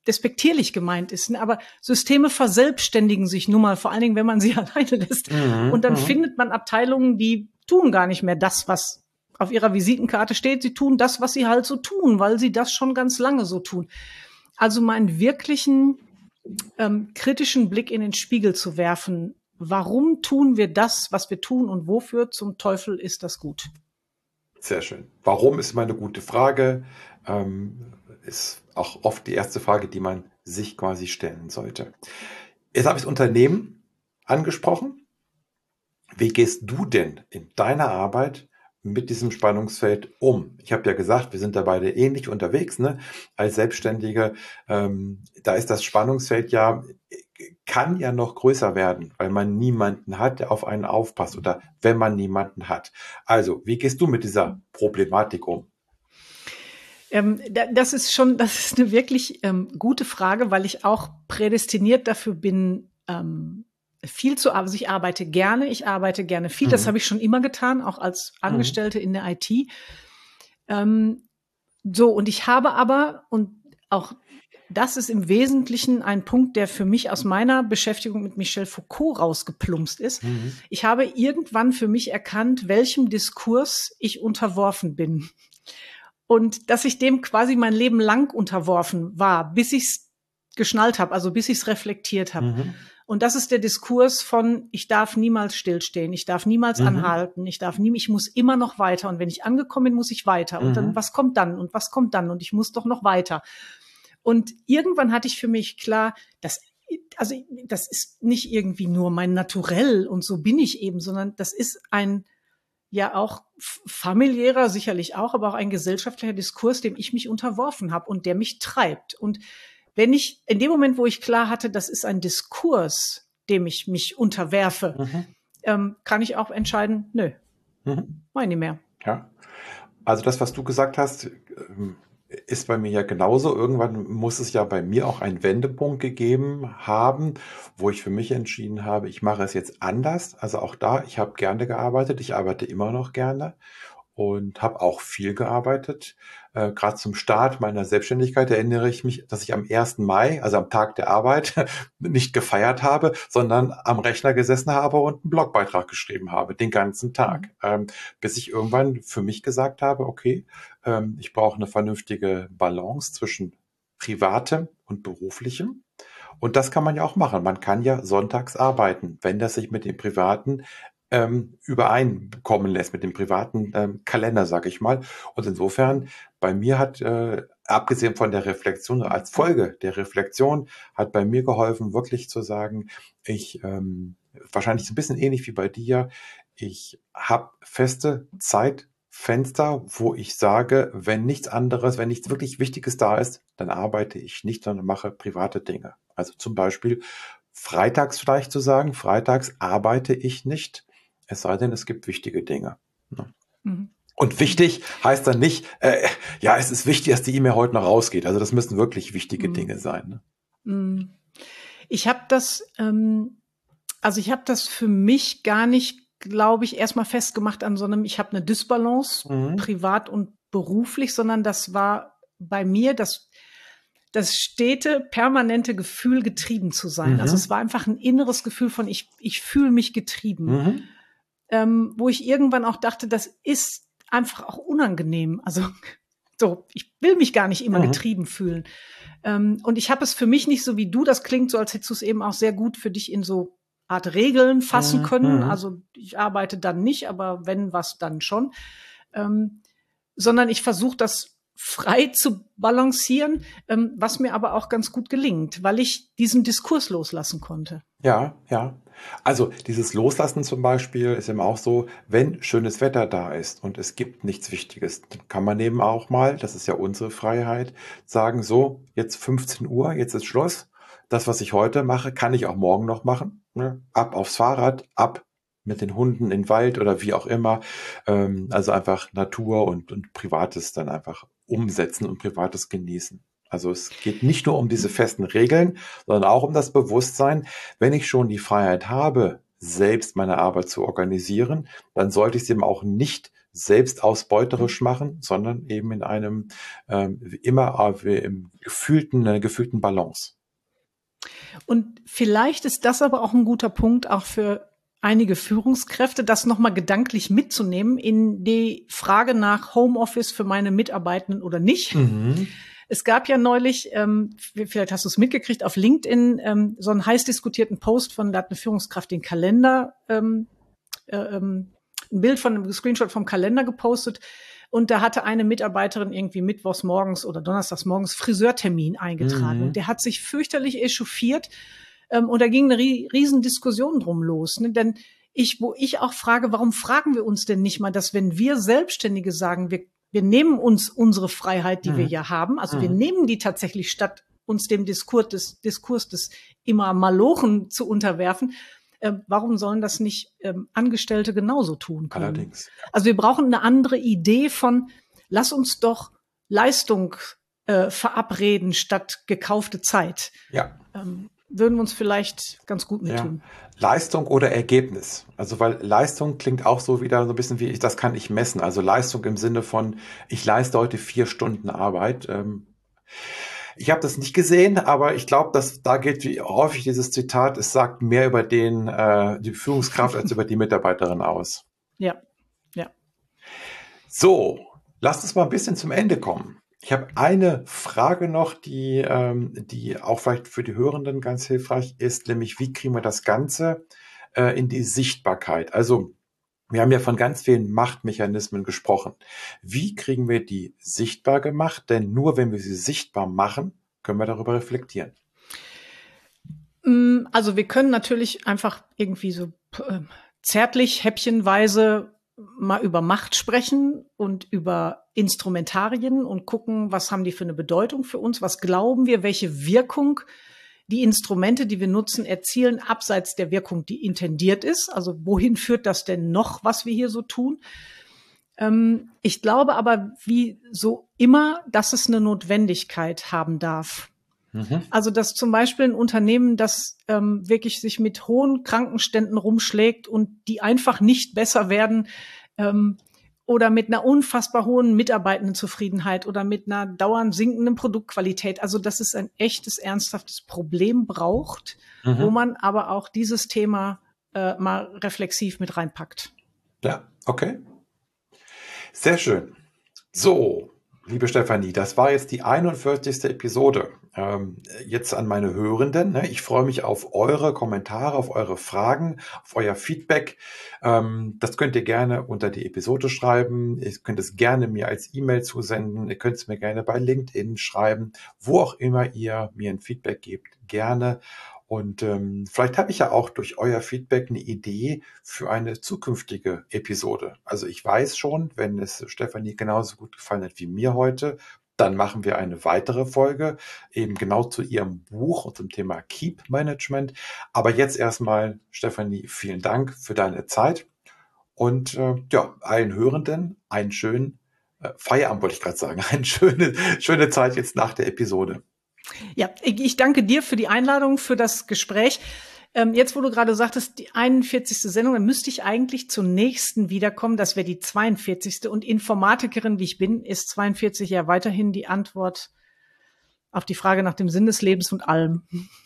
despektierlich gemeint ist. Ne? Aber Systeme verselbstständigen sich nun mal, vor allen Dingen, wenn man sie alleine lässt. Und dann findet man Abteilungen, die tun gar nicht mehr das, was auf ihrer Visitenkarte steht. Sie tun das, was sie halt so tun, weil sie das schon ganz lange so tun. Also meinen wirklichen kritischen Blick in den Spiegel zu werfen. Warum tun wir das, was wir tun und wofür zum Teufel ist das gut? Sehr schön. Warum ist immer eine gute Frage. Ist auch oft die erste Frage, die man sich quasi stellen sollte. Jetzt habe ich das Unternehmen angesprochen. Wie gehst du denn in deiner Arbeit mit diesem Spannungsfeld um? Ich habe ja gesagt, wir sind da beide ähnlich unterwegs, ne? Als Selbstständige. Da ist das Spannungsfeld kann ja noch größer werden, weil man niemanden hat, der auf einen aufpasst oder wenn man niemanden hat. Also, wie gehst du mit dieser Problematik um? Das ist eine wirklich gute Frage, weil ich auch prädestiniert dafür bin, viel zu arbeiten. Also ich arbeite gerne viel. Das habe ich schon immer getan, auch als Angestellte in der IT. Und ich habe aber, und auch das ist im Wesentlichen ein Punkt, der für mich aus meiner Beschäftigung mit Michel Foucault rausgeplumpst ist. Ich habe irgendwann für mich erkannt, welchem Diskurs ich unterworfen bin. Und dass ich dem quasi mein Leben lang unterworfen war, bis ich es geschnallt habe, also bis ich es reflektiert habe. Und das ist der Diskurs von, ich darf niemals stillstehen, ich darf niemals anhalten, ich muss immer noch weiter. Und wenn ich angekommen bin, muss ich weiter. Und dann, was kommt dann? Und was kommt dann? Und ich muss doch noch weiter. Und irgendwann hatte ich für mich klar, das ist nicht irgendwie nur mein Naturell und so bin ich eben, sondern das ist ein auch familiärer, sicherlich auch, aber auch ein gesellschaftlicher Diskurs, dem ich mich unterworfen habe und der mich treibt. Und wenn ich, in dem Moment, wo ich klar hatte, das ist ein Diskurs, dem ich mich unterwerfe, kann ich auch entscheiden, nö, meine nicht mehr. Ja, also das, was du gesagt hast, ist bei mir ja genauso. Irgendwann muss es ja bei mir auch einen Wendepunkt gegeben haben, wo ich für mich entschieden habe, ich mache es jetzt anders. Also auch da, ich habe gerne gearbeitet, ich arbeite immer noch gerne und habe auch viel gearbeitet. Gerade zum Start meiner Selbstständigkeit erinnere ich mich, dass ich am 1. Mai, also am Tag der Arbeit, nicht gefeiert habe, sondern am Rechner gesessen habe und einen Blogbeitrag geschrieben habe, den ganzen Tag. Bis ich irgendwann für mich gesagt habe, okay, ich brauche eine vernünftige Balance zwischen Privatem und Beruflichem. Und das kann man ja auch machen. Man kann ja sonntags arbeiten, wenn das sich mit dem Privaten übereinkommen lässt, mit dem privaten Kalender, sage ich mal. Und insofern, bei mir hat, abgesehen von der Reflexion, als Folge der Reflexion, hat bei mir geholfen, wirklich zu sagen, ich, wahrscheinlich so ein bisschen ähnlich wie bei dir, ich habe feste Zeitfenster, wo ich sage, wenn nichts wirklich Wichtiges da ist, dann arbeite ich nicht, sondern mache private Dinge. Also zum Beispiel freitags vielleicht zu sagen, freitags arbeite ich nicht, es sei denn, es gibt wichtige Dinge. Ne? Und wichtig heißt dann nicht, es ist wichtig, dass die E-Mail heute noch rausgeht. Also das müssen wirklich wichtige Dinge sein. Ne? Ich habe das für mich gar nicht, glaube ich, erstmal festgemacht an so einem, ich habe eine Dysbalance, privat und beruflich, sondern das war bei mir das stete, permanente Gefühl, getrieben zu sein. Also es war einfach ein inneres Gefühl von, ich fühle mich getrieben. Wo ich irgendwann auch dachte, das ist einfach auch unangenehm. Also so, ich will mich gar nicht immer getrieben fühlen. Und ich habe es für mich nicht so wie du, das klingt so, als hättest du es eben auch sehr gut für dich in so Art Regeln fassen können. Also ich arbeite dann nicht, aber wenn was, dann schon. Sondern ich versuche das frei zu balancieren, was mir aber auch ganz gut gelingt, weil ich diesen Diskurs loslassen konnte. Ja. Also dieses Loslassen zum Beispiel ist eben auch so, wenn schönes Wetter da ist und es gibt nichts Wichtiges, dann kann man eben auch mal, das ist ja unsere Freiheit, sagen so, jetzt 15 Uhr, jetzt ist Schluss. Das, was ich heute mache, kann ich auch morgen noch machen. Ne? Ab aufs Fahrrad, ab mit den Hunden in den Wald oder wie auch immer. Also einfach Natur und Privates dann einfach umsetzen und Privates genießen. Also es geht nicht nur um diese festen Regeln, sondern auch um das Bewusstsein, wenn ich schon die Freiheit habe, selbst meine Arbeit zu organisieren, dann sollte ich es eben auch nicht selbst ausbeuterisch machen, sondern eben in einem einer gefühlten Balance. Und vielleicht ist das aber auch ein guter Punkt, auch für einige Führungskräfte, das nochmal gedanklich mitzunehmen in die Frage nach Homeoffice für meine Mitarbeitenden oder nicht. Mhm. Es gab ja neulich, vielleicht hast du es mitgekriegt, auf LinkedIn so einen heiß diskutierten Post da hat eine Führungskraft den Kalender, ein Bild von einem Screenshot vom Kalender gepostet. Und da hatte eine Mitarbeiterin irgendwie mittwochs morgens oder donnerstags morgens Friseurtermin eingetragen. Mhm. Und der hat sich fürchterlich echauffiert. Und da ging eine riesen Diskussion drum los. Ne? Denn wo ich auch frage, warum fragen wir uns denn nicht mal, dass wenn wir Selbstständige sagen, wir nehmen uns unsere Freiheit, die wir ja haben, also wir nehmen die tatsächlich, statt uns dem Diskurs des immer Malochen zu unterwerfen, warum sollen das nicht Angestellte genauso tun können? Allerdings. Also wir brauchen eine andere Idee von, lass uns doch Leistung verabreden statt gekaufte Zeit. Ja. Würden wir uns vielleicht ganz gut mit tun. Leistung oder Ergebnis. Also weil Leistung klingt auch so wieder so ein bisschen wie, das kann ich messen. Also Leistung im Sinne von, ich leiste heute 4 Stunden Arbeit. Ich habe das nicht gesehen, aber ich glaube, dass da gilt wie häufig dieses Zitat, es sagt mehr über die Führungskraft als über die Mitarbeiterin aus. Ja. So, lasst uns mal ein bisschen zum Ende kommen. Ich habe eine Frage noch, die auch vielleicht für die Hörenden ganz hilfreich ist, nämlich wie kriegen wir das Ganze in die Sichtbarkeit? Also wir haben ja von ganz vielen Machtmechanismen gesprochen. Wie kriegen wir die sichtbar gemacht? Denn nur wenn wir sie sichtbar machen, können wir darüber reflektieren. Also wir können natürlich einfach irgendwie so zärtlich, häppchenweise mal über Macht sprechen und über Instrumentarien und gucken, was haben die für eine Bedeutung für uns, was glauben wir, welche Wirkung die Instrumente, die wir nutzen, erzielen, abseits der Wirkung, die intendiert ist. Also wohin führt das denn noch, was wir hier so tun? Ich glaube aber, wie so immer, dass es eine Notwendigkeit haben darf. Also dass zum Beispiel ein Unternehmen, das wirklich sich mit hohen Krankenständen rumschlägt und die einfach nicht besser werden oder mit einer unfassbar hohen Mitarbeitendenzufriedenheit oder mit einer dauernd sinkenden Produktqualität, also dass es ein echtes, ernsthaftes Problem braucht, wo man aber auch dieses Thema mal reflexiv mit reinpackt. Ja, okay. Sehr schön. So, liebe Stefanie, das war jetzt die 41. Episode. Jetzt an meine Hörenden. Ne? Ich freue mich auf eure Kommentare, auf eure Fragen, auf euer Feedback. Das könnt ihr gerne unter die Episode schreiben. Ihr könnt es gerne mir als E-Mail zusenden. Ihr könnt es mir gerne bei LinkedIn schreiben. Wo auch immer ihr mir ein Feedback gebt, gerne. Und vielleicht habe ich ja auch durch euer Feedback eine Idee für eine zukünftige Episode. Also ich weiß schon, wenn es Stefanie genauso gut gefallen hat wie mir heute, dann machen wir eine weitere Folge, eben genau zu ihrem Buch und zum Thema Keep Management. Aber jetzt erstmal, Stefanie, vielen Dank für deine Zeit und allen Hörenden einen schönen Feierabend, wollte ich gerade sagen, eine schöne Zeit jetzt nach der Episode. Ja, ich danke dir für die Einladung, für das Gespräch. Jetzt, wo du gerade sagtest, die 41. Sendung, dann müsste ich eigentlich zur nächsten wiederkommen. Das wäre die 42. Und Informatikerin, wie ich bin, ist 42 ja weiterhin die Antwort auf die Frage nach dem Sinn des Lebens und allem.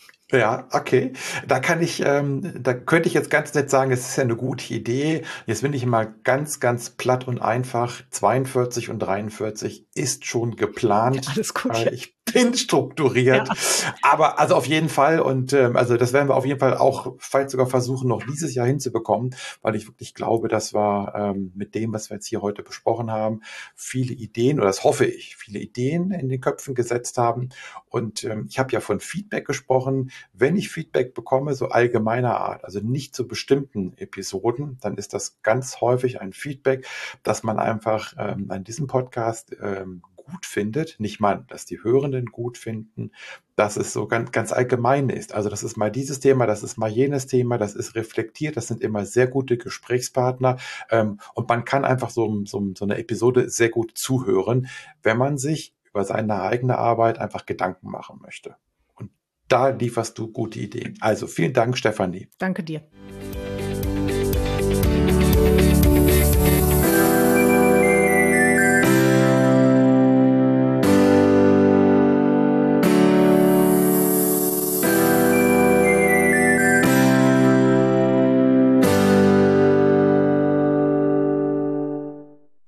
Ja, okay. Da könnte ich jetzt ganz nett sagen, es ist ja eine gute Idee. Jetzt bin ich mal ganz, ganz platt und einfach. 42 und 43 ist schon geplant. Ja, alles gut. Ich bin strukturiert. Ja. Aber also auf jeden Fall und also das werden wir auf jeden Fall auch vielleicht sogar versuchen, noch dieses Jahr hinzubekommen, weil ich wirklich glaube, dass wir mit dem, was wir jetzt hier heute besprochen haben, viele Ideen, oder das hoffe ich, viele Ideen in den Köpfen gesetzt haben. Und ich habe ja von Feedback gesprochen. Wenn ich Feedback bekomme, so allgemeiner Art, also nicht zu bestimmten Episoden, dann ist das ganz häufig ein Feedback, dass man einfach an diesem Podcast gut findet, nicht man, dass die Hörenden gut finden, dass es so ganz, ganz allgemein ist. Also das ist mal dieses Thema, das ist mal jenes Thema, das ist reflektiert, das sind immer sehr gute Gesprächspartner und man kann einfach so eine Episode sehr gut zuhören, wenn man sich über seine eigene Arbeit einfach Gedanken machen möchte. Und da lieferst du gute Ideen. Also vielen Dank, Stefanie. Danke dir.